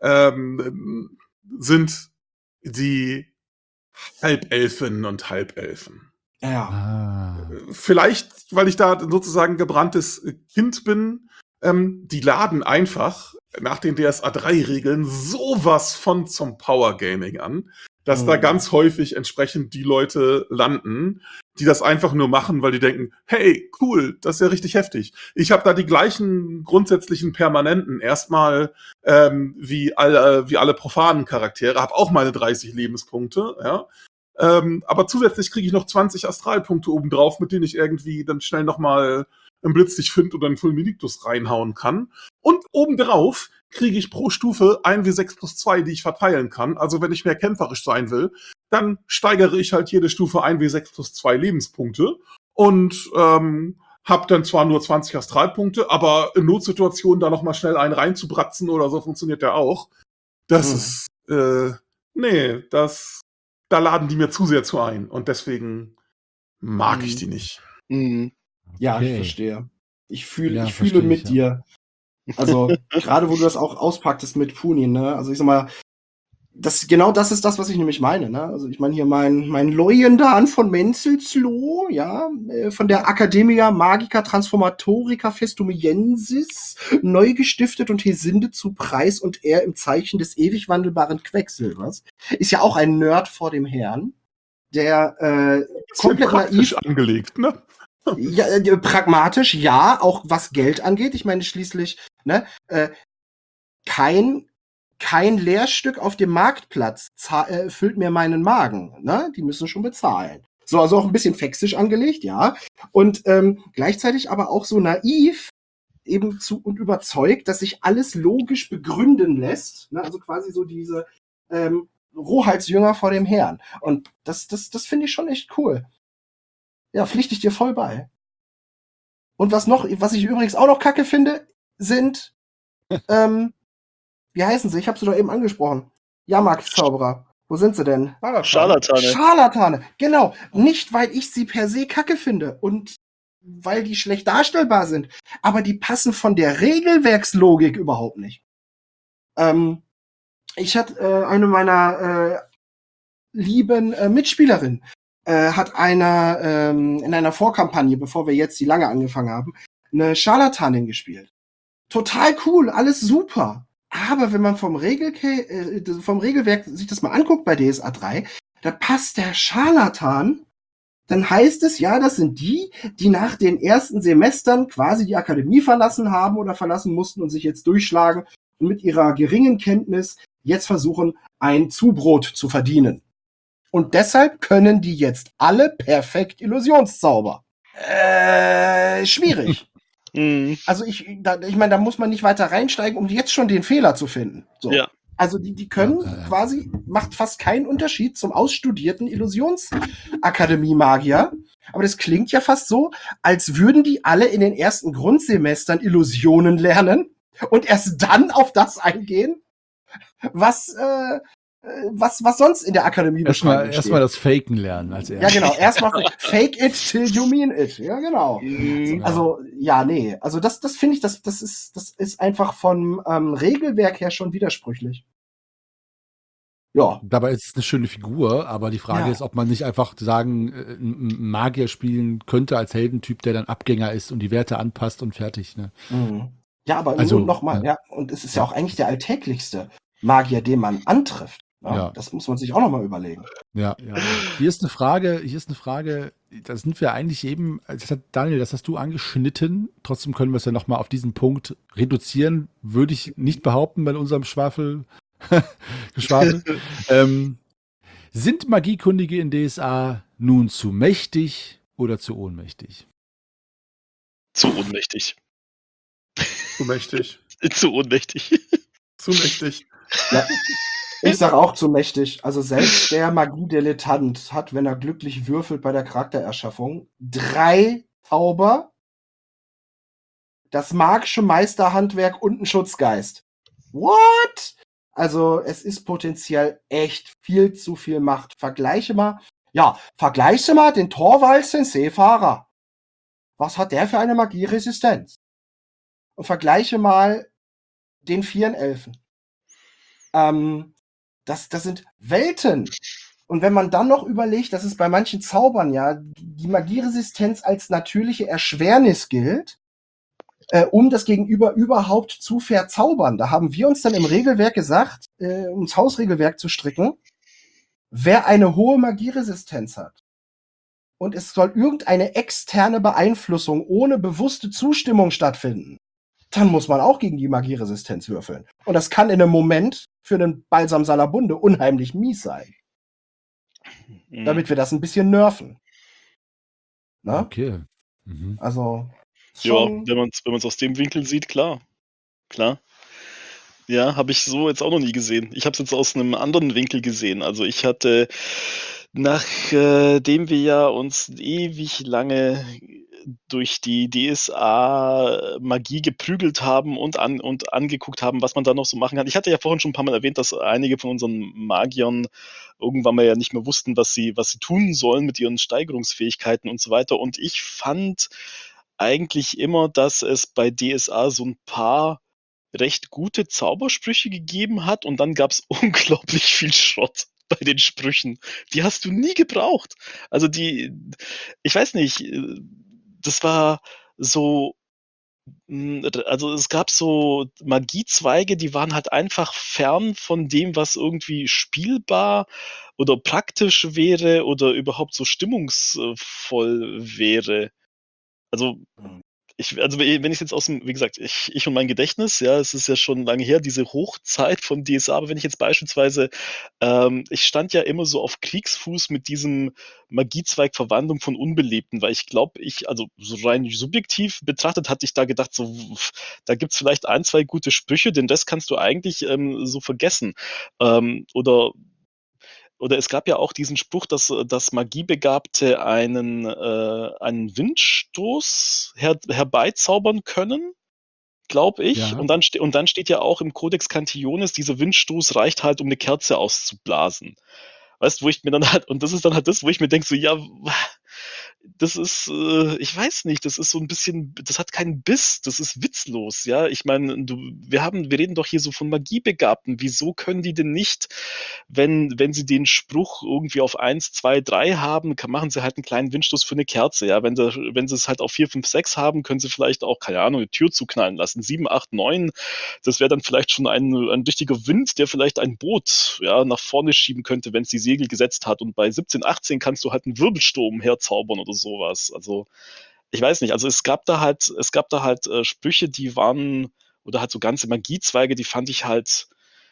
ähm, sind die Halbelfinnen und Halbelfen. Ja. Ah. Vielleicht, weil ich da sozusagen gebranntes Kind bin, ähm, die laden einfach nach den D S A drei Regeln sowas von zum Power Gaming an, dass Mhm. da ganz häufig entsprechend die Leute landen, die das einfach nur machen, weil die denken, hey, cool, das ist ja richtig heftig. Ich habe da die gleichen grundsätzlichen Permanenten erstmal ähm, wie alle wie alle profanen Charaktere, habe auch meine dreißig Lebenspunkte, ja. Ähm, aber zusätzlich kriege ich noch zwanzig Astralpunkte obendrauf, mit denen ich irgendwie dann schnell nochmal einen Blitz dich find oder einen Fulminictus reinhauen kann. Und obendrauf kriege ich pro Stufe ein W sechs plus zwei, die ich verteilen kann. Also wenn ich mehr kämpferisch sein will, dann steigere ich halt jede Stufe ein W sechs plus zwei Lebenspunkte und ähm, hab dann zwar nur zwanzig Astralpunkte, aber in Notsituationen da nochmal schnell einen reinzubratzen oder so funktioniert der auch. Das Mhm. ist, äh, nee, das, da laden die mir zu sehr zu ein und deswegen mag ich Mhm. die nicht. Mhm. Ja, ich Okay. verstehe. Ich fühle, Ja, ich fühle verstehe mit ich, ja. dir. Also, gerade wo du das auch auspacktest mit Punin, ne? Also ich sag mal, das, genau das ist das, was ich nämlich meine, ne? Also ich meine hier mein, mein Leuendan von Menzelsloh, ja, äh, von der Academia Magica Transformatorica Festumiensis, neu gestiftet und Hesinde zu Preis und er im Zeichen des ewig wandelbaren Quecksilbers. Ist ja auch ein Nerd vor dem Herrn, der äh, Ist komplett praktisch naiv angelegt, ne? ja, äh, pragmatisch, ja, auch was Geld angeht. Ich meine schließlich, ne, äh, kein, kein Lehrstück auf dem Marktplatz za- äh, füllt mir meinen Magen. Ne? Die müssen schon bezahlen. So, also auch ein bisschen fexisch angelegt, ja. Und ähm, gleichzeitig aber auch so naiv eben zu und überzeugt, dass sich alles logisch begründen lässt. Ne? Also quasi so diese ähm, Rohheitsjünger vor dem Herrn. Und das, das, das finde ich schon echt cool. Ja, pflichte ich dir voll bei. Und was noch, was ich übrigens auch noch kacke finde, sind, ähm, wie heißen sie? Ich habe sie doch eben angesprochen. Jahrmarktszauberer. Wo sind sie denn? Scharlatane. Scharlatane. Genau. Nicht, weil ich sie per se kacke finde und weil die schlecht darstellbar sind, aber die passen von der Regelwerkslogik überhaupt nicht. Ähm, ich hatte äh, eine meiner äh, lieben äh, Mitspielerinnen äh, hat einer ähm, in einer Vorkampagne, bevor wir jetzt die lange angefangen haben, eine Scharlatanin gespielt. Total cool, alles super. Aber wenn man vom, Regel äh, vom Regelwerk sich das mal anguckt bei D S A drei, da passt der Scharlatan, dann heißt es, ja, das sind die, die nach den ersten Semestern quasi die Akademie verlassen haben oder verlassen mussten und sich jetzt durchschlagen und mit ihrer geringen Kenntnis jetzt versuchen, ein Zubrot zu verdienen. Und deshalb können die jetzt alle perfekt Illusionszauber. Äh, schwierig. Mhm. Also ich, da, ich meine, da muss man nicht weiter reinsteigen, um jetzt schon den Fehler zu finden. So. Ja. Also die, die können Ja, ja, ja. quasi, macht fast keinen Unterschied zum ausstudierten Illusionsakademie-Magier. Aber das klingt ja fast so, als würden die alle in den ersten Grundsemestern Illusionen lernen Und erst dann auf das eingehen, was, äh, was, was sonst in der Akademie Erstmal beschrieben erstmal das Faken lernen als Ja, erstes. genau. Erstmal fake it till you mean it. Ja, genau. Mhm. Also, ja, nee. Also, das, das finde ich, das, das ist, das ist einfach vom ähm, Regelwerk her schon widersprüchlich. Ja. Dabei ist es eine schöne Figur, aber die Frage Ja. ist, ob man nicht einfach sagen, äh, einen Magier spielen könnte als Heldentyp, der dann Abgänger ist und die Werte anpasst und fertig. Ne? Mhm. Ja, aber Also, nun noch mal, ja. ja, und es ist ja auch eigentlich der alltäglichste Magier, den man antrifft. Ja? Ja. Das muss man sich auch noch mal überlegen. Ja, ja. Hier ist eine Frage, hier ist eine Frage, da sind wir eigentlich eben, das hat, Daniel, das hast du angeschnitten, trotzdem können wir es ja nochmal auf diesen Punkt reduzieren, würde ich nicht behaupten bei unserem Schwafel, Geschwafel. ähm, sind Magiekundige in D S A nun zu mächtig oder zu ohnmächtig? Zu ohnmächtig. Zu mächtig. Zu ohnmächtig. Zu mächtig. Ja. Ich sag auch zu mächtig. Also selbst der Magiedilettant hat, wenn er glücklich würfelt bei der Charaktererschaffung, drei Zauber, das magische Meisterhandwerk und ein Schutzgeist. What? Also es ist potenziell echt viel zu viel Macht. Vergleiche mal, ja, vergleiche mal den Torvalds, den Seefahrer. Was hat der für eine Magieresistenz? Und vergleiche mal den Vieren Elfen. Ähm, das, das sind Welten. Und wenn man dann noch überlegt, dass es bei manchen Zaubern ja die Magieresistenz als natürliche Erschwernis gilt, äh, um das Gegenüber überhaupt zu verzaubern. Da haben wir uns dann im Regelwerk gesagt, äh, ums Hausregelwerk zu stricken, wer eine hohe Magieresistenz hat und es soll irgendeine externe Beeinflussung ohne bewusste Zustimmung stattfinden, dann muss man auch gegen die Magieresistenz würfeln. Und das kann in einem Moment für einen Balsam Salabunde unheimlich mies sein. Mhm. Damit wir das ein bisschen nerven. Ne? Okay. Mhm. Also, Ja, schon, wenn man es wenn man's aus dem Winkel sieht, klar. Klar. Ja, habe ich so jetzt auch noch nie gesehen. Ich habe es jetzt aus einem anderen Winkel gesehen. Also, ich hatte nachdem wir ja uns ewig lange durch die D S A-Magie geprügelt haben und an und angeguckt haben, was man da noch so machen kann. Ich hatte ja vorhin schon ein paar Mal erwähnt, dass einige von unseren Magiern irgendwann mal ja nicht mehr wussten, was sie was sie tun sollen mit ihren Steigerungsfähigkeiten und so weiter. Und ich fand eigentlich immer, dass es bei D S A so ein paar recht gute Zaubersprüche gegeben hat und dann gab's unglaublich viel Schrott bei den Sprüchen. Die hast du nie gebraucht. Also, die ich weiß nicht, äh, das war so hm, r also, es gab so Magiezweige, die waren halt einfach fern von dem, was irgendwie spielbar oder praktisch wäre oder überhaupt so stimmungsvoll wäre. Also, ich also, we wenn ich's jetzt aus'm wie gesagt, ich ich und mein Gedächtnis, ja, es ist ja schon lange her, diese Hochzeit von D S A, aber wenn ich jetzt beispielsweise ähm, ich stand ja immer so auf Kriegsfuß mit diesem Magiezweig Verwandlung von Unbelebten, weil ich glaube, ich also, so rein subjektiv betrachtet hatte ich da gedacht, so, w da gibt's vielleicht ein, zwei gute Sprüche, den Rest kannst du eigentlich, ähm, so vergessen. Ähm, oder oder es gab ja auch diesen Spruch, dass äh, dass Magiebegabte einen äh, einen Windstoß her herbeizaubern können, glaube ich. Ja. Und dann ste und dann steht ja auch im Codex Cantionis, dieser Windstoß reicht halt, um 'ne Kerze auszublasen. Weißt du, wo ich mir dann halt und das ist dann halt das, wo ich mir denke so: „Ja, w das ist, äh ich weiß nicht, das ist so 'n bisschen das hat keinen Biss, das ist witzlos, ja?“ Ich meine, du wir haben wir reden doch hier so von Magiebegabten. Wieso können die denn nicht, wenn wenn sie den Spruch irgendwie auf eins, zwei, drei haben, ka machen sie halt 'n kleinen Windstoß für 'ne Kerze, ja? Wenn sie wenn sie's halt auf vier, fünf, sechs haben, können sie vielleicht auch, keine Ahnung, 'ne Tür zuknallen lassen. sieben, acht, neun, das wäre dann vielleicht schon ein ein richtiger Wind, der vielleicht ein Boot, ja, nach vorne schieben könnte, wenn's die Segel gesetzt hat. Und bei siebzehn, achtzehn kannst du halt 'n Wirbelsturm herzaubern oder so was. Also, ich weiß nicht, also, es gab da halt es gab da halt, äh, Sprüche, die waren oder halt so ganze Magiezweige, die fand ich halt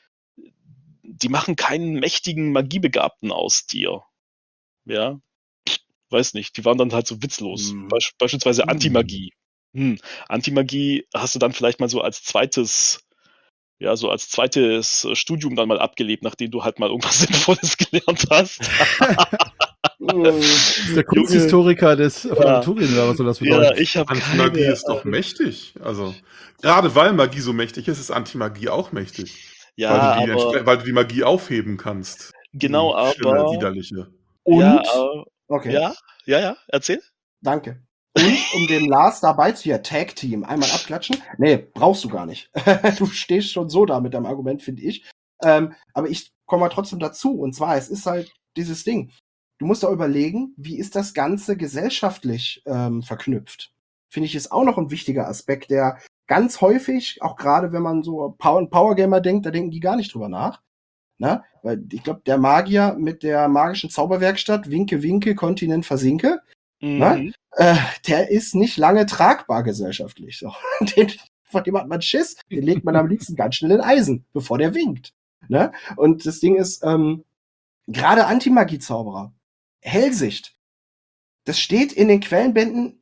die machen keinen mächtigen Magiebegabten aus dir, ja? Weiß nicht, die waren dann halt so witzlos. Mhm. Beisch beispielsweise Hm. Antimagie. Hm, Antimagie hast du dann vielleicht mal so als zweites ja, so als zweites Studium dann mal abgelebt, nachdem du halt mal irgendwas Sinnvolles gelernt hast. Das ist der Kunsthistoriker des von Ja. Aventurien, oder was soll das Ja, bedeuten? ich habe Antimagie keine ist doch Ahnung. mächtig. Also, gerade weil Magie so mächtig ist, ist Antimagie auch mächtig. Ja, weil, du die aber entspre- weil du die Magie aufheben kannst. genau, Die schlimme, aber widerliche. ja, Und, aber okay, ja, ja, ja, erzähl. danke. Und um dem Lars dabei zu hier, Tag Team, einmal abklatschen. Nee, brauchst du gar nicht. Du stehst schon so da mit deinem Argument, finde ich. Ähm, aber ich komme mal trotzdem dazu. Und zwar, es ist halt dieses Ding. Du musst da überlegen, wie ist das Ganze gesellschaftlich ähm, verknüpft. Finde ich, ist auch noch ein wichtiger Aspekt, der ganz häufig, auch gerade wenn man so Power, Power Gamer denkt, da denken die gar nicht drüber nach. Ne? Weil ich glaube, der Magier mit der magischen Zauberwerkstatt, Winke, Winke, Kontinent versinke, ne? Mhm. Äh, der ist nicht lange tragbar gesellschaftlich. So. Den, von dem hat man Schiss, den legt man am liebsten ganz schnell in Eisen, bevor der winkt. Ne? Und das Ding ist, ähm, gerade Antimagie-Zauberer, Hellsicht, das steht in den Quellenbänden,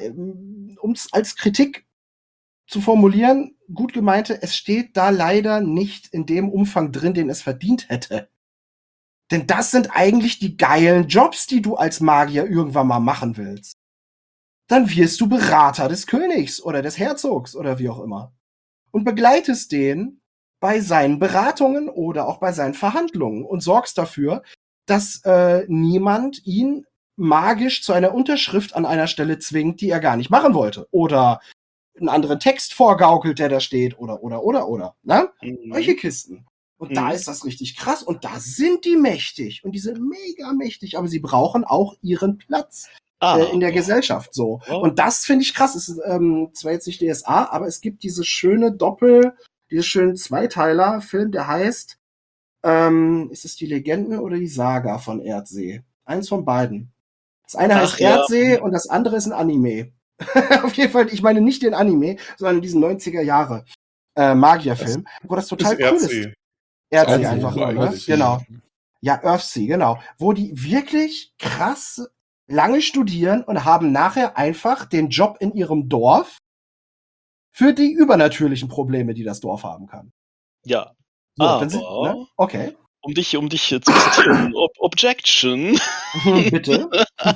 um es als Kritik zu formulieren, gut gemeinte, es steht da leider nicht in dem Umfang drin, den es verdient hätte. Denn das sind eigentlich die geilen Jobs, die du als Magier irgendwann mal machen willst. Dann wirst du Berater des Königs oder des Herzogs oder wie auch immer. Und begleitest den bei seinen Beratungen oder auch bei seinen Verhandlungen und sorgst dafür, dass äh, niemand ihn magisch zu einer Unterschrift an einer Stelle zwingt, die er gar nicht machen wollte. Oder einen anderen Text vorgaukelt, der da steht. Oder, oder, oder, oder. Ne? Mhm. Solche Kisten. Und Mhm. da ist das richtig krass. Und da sind die mächtig. Und die sind mega mächtig. Aber sie brauchen auch ihren Platz Ah, äh, in der Gesellschaft. So. Ja. Und das finde ich krass. Es ist ähm, zwar jetzt nicht D S A, aber es gibt diese schöne Doppel, diese schönen Zweiteiler-Film, der heißt, ähm, ist es die Legenden oder die Saga von Erdsee? Eins von beiden. Das eine Ach, heißt ja. Erdsee und das andere ist ein Anime. Auf jeden Fall, ich meine nicht den Anime, sondern diesen neunziger Jahre äh, Magierfilm, wo das total ist cool ist. Erdsee. Erdsee Earthsea, einfach nur, ne? eigentlich. Genau. Ja, Earthsea, genau. Wo die wirklich krass lange studieren und haben nachher einfach den Job in ihrem Dorf für die übernatürlichen Probleme, die das Dorf haben kann. Ja. So, dann sind, Aber ne? Okay. um dich, um dich äh, zu zitieren, Ob Objection. Bitte.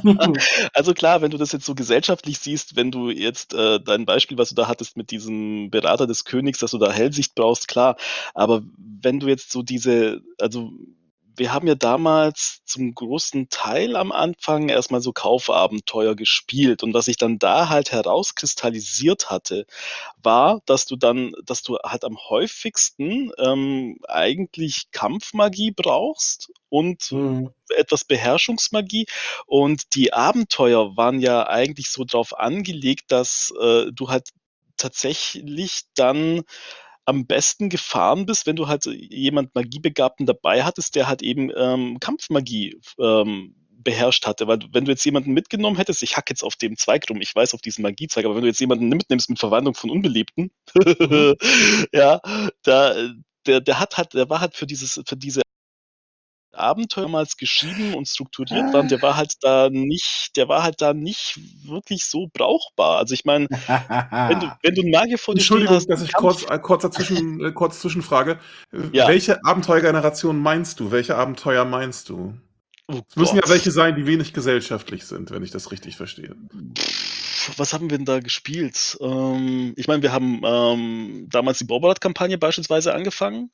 Also klar, wenn du das jetzt so gesellschaftlich siehst, wenn du jetzt äh, dein Beispiel, was du da hattest mit diesem Berater des Königs, dass du da Hellsicht brauchst, klar. Aber wenn du jetzt so diese, also wir haben ja damals zum großen Teil am Anfang erstmal so Kaufabenteuer gespielt und was sich dann da halt herauskristallisiert hatte, war, dass du dann, dass du halt am häufigsten ähm, eigentlich Kampfmagie brauchst und Hm. etwas Beherrschungsmagie. Und die Abenteuer waren ja eigentlich so drauf angelegt, dass äh, du halt tatsächlich dann am besten gefahren bist, wenn du halt jemand Magiebegabten dabei hattest, der halt eben ähm, Kampfmagie ähm, beherrscht hatte. Weil wenn du jetzt jemanden mitgenommen hättest, ich hack jetzt auf dem Zweig rum, ich weiß auf diesen Magiezweig, aber wenn du jetzt jemanden mitnimmst mit Verwandlung von Unbelebten, Mhm. ja, da, der, der hat halt, der war halt für dieses, für diese Abenteuer damals geschrieben und strukturiert waren, der war halt da nicht, der war halt da nicht wirklich so brauchbar. Also ich meine, wenn du, wenn du einen Magier vor dir stehen Entschuldigung, hast, dass im ich Kampf, kurz, äh, kurz, dazwischen, äh, kurz zwischenfrage. Äh, Ja. Welche Abenteuergeneration meinst du? Welche Abenteuer meinst du? oh Es müssen ja Gott. welche sein, die wenig gesellschaftlich sind, wenn ich das richtig verstehe. Pff, was haben wir denn da gespielt? Ähm, ich meine, wir haben ähm, damals die Borberat-Kampagne beispielsweise angefangen.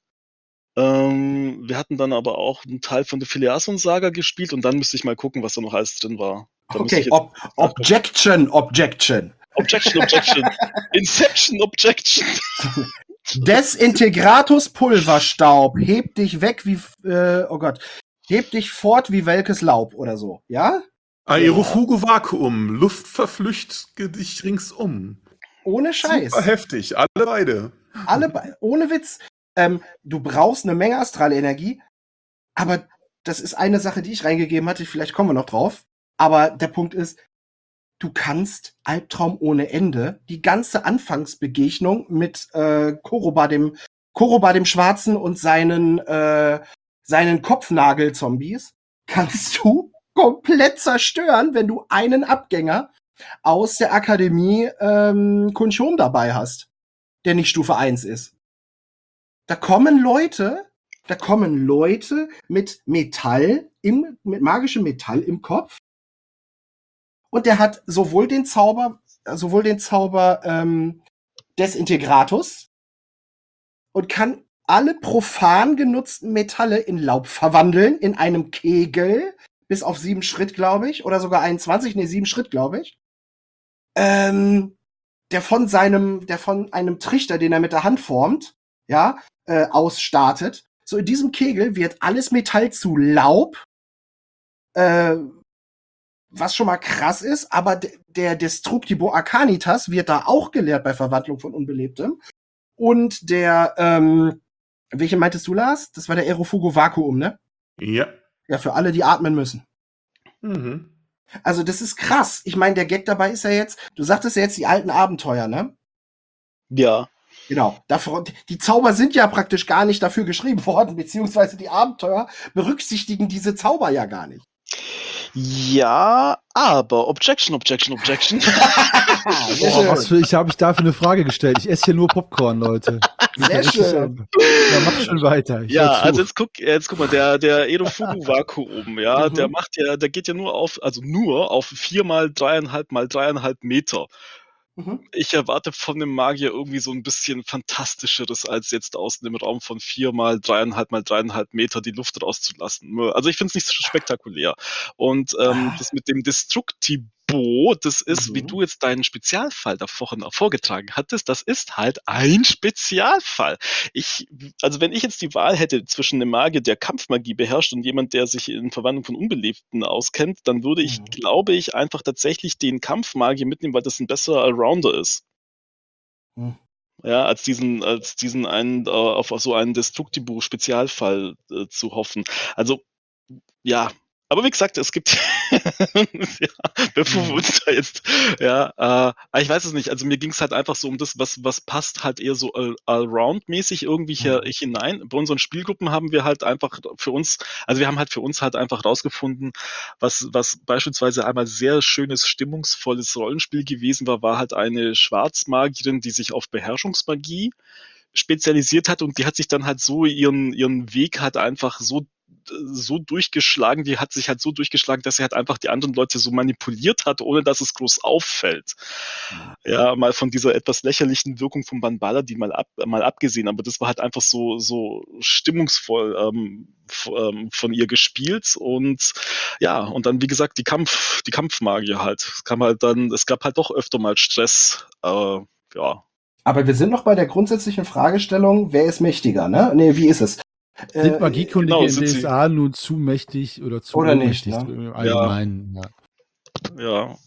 Ähm, wir hatten dann aber auch einen Teil von der Filiason-Saga gespielt und dann müsste ich mal gucken, was da noch alles drin war. Da müsste ich Okay, jetzt Ob Objection, Objection. Objection, Objection. Inception, Objection. Desintegratus Pulverstaub, heb dich weg wie, äh, oh Gott, heb dich fort wie welkes Laub oder so, ja? Aerofugo Vakuum, Luft verflücht dich ringsum. Ohne Scheiß. Super heftig, alle beide. Alle, be- ohne Witz. Ähm, du brauchst eine Menge astrale Energie, aber das ist eine Sache, die ich reingegeben hatte, vielleicht kommen wir noch drauf. Aber der Punkt ist, du kannst Albtraum ohne Ende, die ganze Anfangsbegegnung mit äh, Koroba dem Koroba dem Schwarzen und seinen äh, seinen Kopfnagel-Zombies kannst du komplett zerstören, wenn du einen Abgänger aus der Akademie ähm, Kunchom dabei hast, der nicht Stufe eins ist. Da kommen Leute, da kommen Leute mit Metall im, mit magischem Metall im Kopf. Und der hat sowohl den Zauber, sowohl den Zauber ähm, des Integratus und kann alle profan genutzten Metalle in Laub verwandeln, in einem Kegel, bis auf sieben Schritt, glaube ich, oder sogar einundzwanzig, nee, sieben Schritt, glaube ich. Ähm, der von seinem, der von einem Trichter, den er mit der Hand formt, ja, äh, ausstartet. So in diesem Kegel wird alles Metall zu Laub, äh, was schon mal krass ist, aber d- der Destructibo Arcanitas wird da auch gelehrt bei Verwandlung von Unbelebtem. Und der, ähm, welche meintest du, Lars? Das war der Aerofugo Vakuum, ne? Ja. Ja, für alle, die atmen müssen. Mhm. Also das ist krass. Ich meine, der Gag dabei ist ja jetzt, du sagtest ja jetzt die alten Abenteuer, ne? Ja. Genau. Dafür, die Zauber sind ja praktisch gar nicht dafür geschrieben worden, beziehungsweise die Abenteuer berücksichtigen diese Zauber ja gar nicht. Ja, aber Objection, Objection, Objection. Sehr Boah, schön. was für, ich habe ich da für eine Frage gestellt. Ich esse hier nur Popcorn, Leute. Sehr schön. Ja, mach schon weiter. Ich Ja, hör zu. also jetzt guck, jetzt guck mal, der, der Erofugu Vakuum, ja, Mhm. der macht ja, der geht ja nur auf, also nur auf vier mal dreieinhalb mal dreieinhalb Meter. Mhm. Ich erwarte von dem Magier irgendwie so ein bisschen Fantastischeres, als jetzt aus dem Raum von vier mal dreieinhalb mal dreieinhalb Meter die Luft rauszulassen. Nur- Also ich finde es nicht so spektakulär. Und ähm, Ah. das mit dem Destructibo, das ist, wie Mhm. du jetzt deinen Spezialfall da vorhin auch vorgetragen hattest, das ist halt ein Spezialfall. Ich, also wenn ich jetzt die Wahl hätte zwischen einem Magier, der Kampfmagie beherrscht und jemand, der sich in Verwandlung von Unbelebten auskennt, dann würde ich, Mhm. glaube ich, einfach tatsächlich den Kampfmagier mitnehmen, weil das ein besserer Allrounder ist. Mhm. Ja, als diesen, als diesen einen, äh, auf so einen Destructibo-Spezialfall äh, zu hoffen. Also, ja. Aber wie gesagt, es gibt, ja, bevor wir Mhm. uns da jetzt, ja, äh, aber ich weiß es nicht. Also mir ging es halt einfach so um das, was, was passt halt eher so all- allround-mäßig irgendwie hier Mhm. hinein. Bei unseren Spielgruppen haben wir halt einfach für uns, also wir haben halt für uns halt einfach rausgefunden, was, was beispielsweise einmal sehr schönes, stimmungsvolles Rollenspiel gewesen war, war halt eine Schwarzmagierin, die sich auf Beherrschungsmagie spezialisiert hat und die hat sich dann halt so ihren, ihren Weg halt einfach so so durchgeschlagen, die hat sich halt so durchgeschlagen, dass sie halt einfach die anderen Leute so manipuliert hat, ohne dass es groß auffällt. Ja, mal von dieser etwas lächerlichen Wirkung von Banbala, die mal ab, mal abgesehen, aber das war halt einfach so, so stimmungsvoll ähm, f- ähm, von ihr gespielt und ja, und dann wie gesagt die Kampf, die Kampfmagie halt. Es kam halt dann, es gab halt doch öfter mal Stress, äh, ja. Aber wir sind noch bei der grundsätzlichen Fragestellung, wer ist mächtiger, ne? Nee, wie ist es? Sind Äh, Magiekundige genau, in sind D sie. S A nun zu mächtig oder zu Oder nicht, ohnmächtig ne? so im Allgemeinen? Ja. Ja.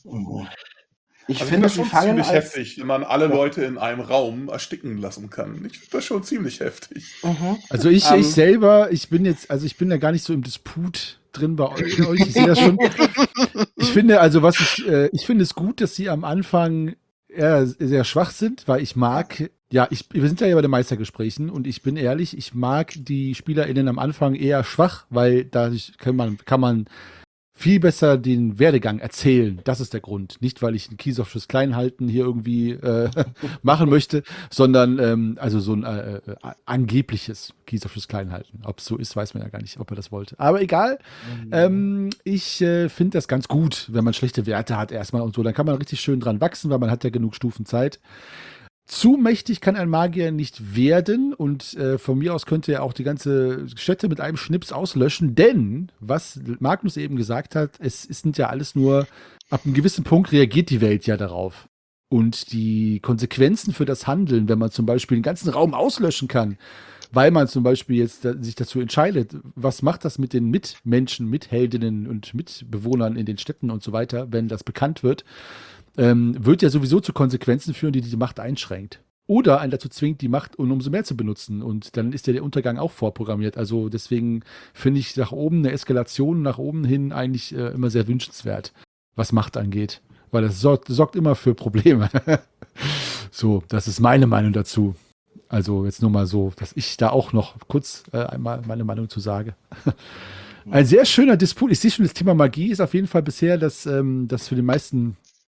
Ich Also ich finde, finde das sie schon fangen ziemlich als... heftig, wenn man alle Ja. Leute in einem Raum ersticken lassen kann. Ich finde das schon ziemlich heftig. Mhm. Also ich, Ähm. ich selber, ich bin jetzt, also ich bin da gar nicht so im Disput drin bei eu- euch. Ich sehe das schon. Ich finde, also was ich, äh, ich finde es gut, dass sie am Anfang eher sehr schwach sind, weil ich mag, ja, ich, wir sind ja bei den Meistergesprächen und ich bin ehrlich, ich mag die SpielerInnen am Anfang eher schwach, weil dadurch kann man, kann man viel besser den Werdegang erzählen. Das ist der Grund. Nicht, weil ich ein Kieshoffsches Kleinhalten hier irgendwie äh, machen möchte, sondern ähm, also so ein äh, äh, angebliches Kieshoffsches Kleinhalten. Ob es so ist, weiß man ja gar nicht, ob er das wollte. Aber egal. Ähm, ich äh, finde das ganz gut, wenn man schlechte Werte hat erstmal und so. Dann kann man richtig schön dran wachsen, weil man hat ja genug Stufen Zeit. Zu mächtig kann ein Magier nicht werden und äh, von mir aus könnte er auch die ganze Stätte mit einem Schnips auslöschen, denn, was Magnus eben gesagt hat, es, es sind ja alles nur, ab einem gewissen Punkt reagiert die Welt ja darauf. Und die Konsequenzen für das Handeln, wenn man zum Beispiel den ganzen Raum auslöschen kann, weil man zum Beispiel jetzt da, sich dazu entscheidet, was macht das mit den Mitmenschen, Mitheldinnen und Mitbewohnern in den Städten und so weiter, wenn das bekannt wird, ähm, wird ja sowieso zu Konsequenzen führen, die die Macht einschränkt. Oder einen dazu zwingt, die Macht um umso mehr zu benutzen. Und dann ist ja der Untergang auch vorprogrammiert. Also deswegen finde ich nach oben eine Eskalation nach oben hin eigentlich äh, immer sehr wünschenswert, was Macht angeht. Weil das sorgt, sorgt immer für Probleme. So, das ist meine Meinung dazu. Also jetzt nur mal so, dass ich da auch noch kurz äh, einmal meine Meinung zu sage. Ein sehr schöner Disput. Ich sehe schon, das Thema Magie ist auf jeden Fall bisher das, ähm, das für den meisten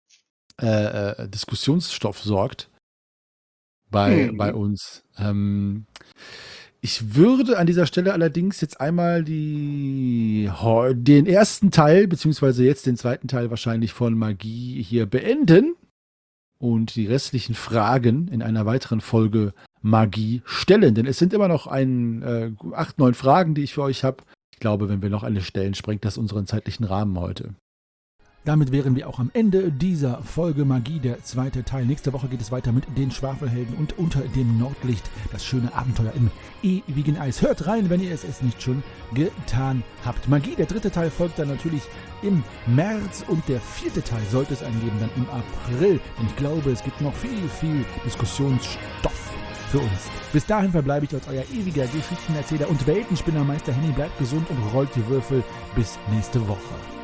äh, äh, Diskussionsstoff sorgt bei, Mhm. bei uns. Ähm, Ich würde an dieser Stelle allerdings jetzt einmal die, den ersten Teil, beziehungsweise jetzt den zweiten Teil wahrscheinlich von Magie hier beenden und die restlichen Fragen in einer weiteren Folge Magie stellen. Denn es sind immer noch ein, äh, acht, neun Fragen, die ich für euch habe. Ich glaube, wenn wir noch eine stellen, sprengt das unseren zeitlichen Rahmen heute. Damit wären wir auch am Ende dieser Folge Magie, der zweite Teil. Nächste Woche geht es weiter mit den Schwafelhelden und unter dem Nordlicht das schöne Abenteuer im ewigen Eis. Hört rein, wenn ihr es, es nicht schon getan habt. Magie, der dritte Teil, folgt dann natürlich im März und der vierte Teil sollte es einen geben dann im April. Und ich glaube, es gibt noch viel, viel Diskussionsstoff für uns. Bis dahin verbleibe ich als euer ewiger Geschichtenerzähler und Weltenspinnermeister Henning. Bleibt gesund und rollt die Würfel. Bis nächste Woche.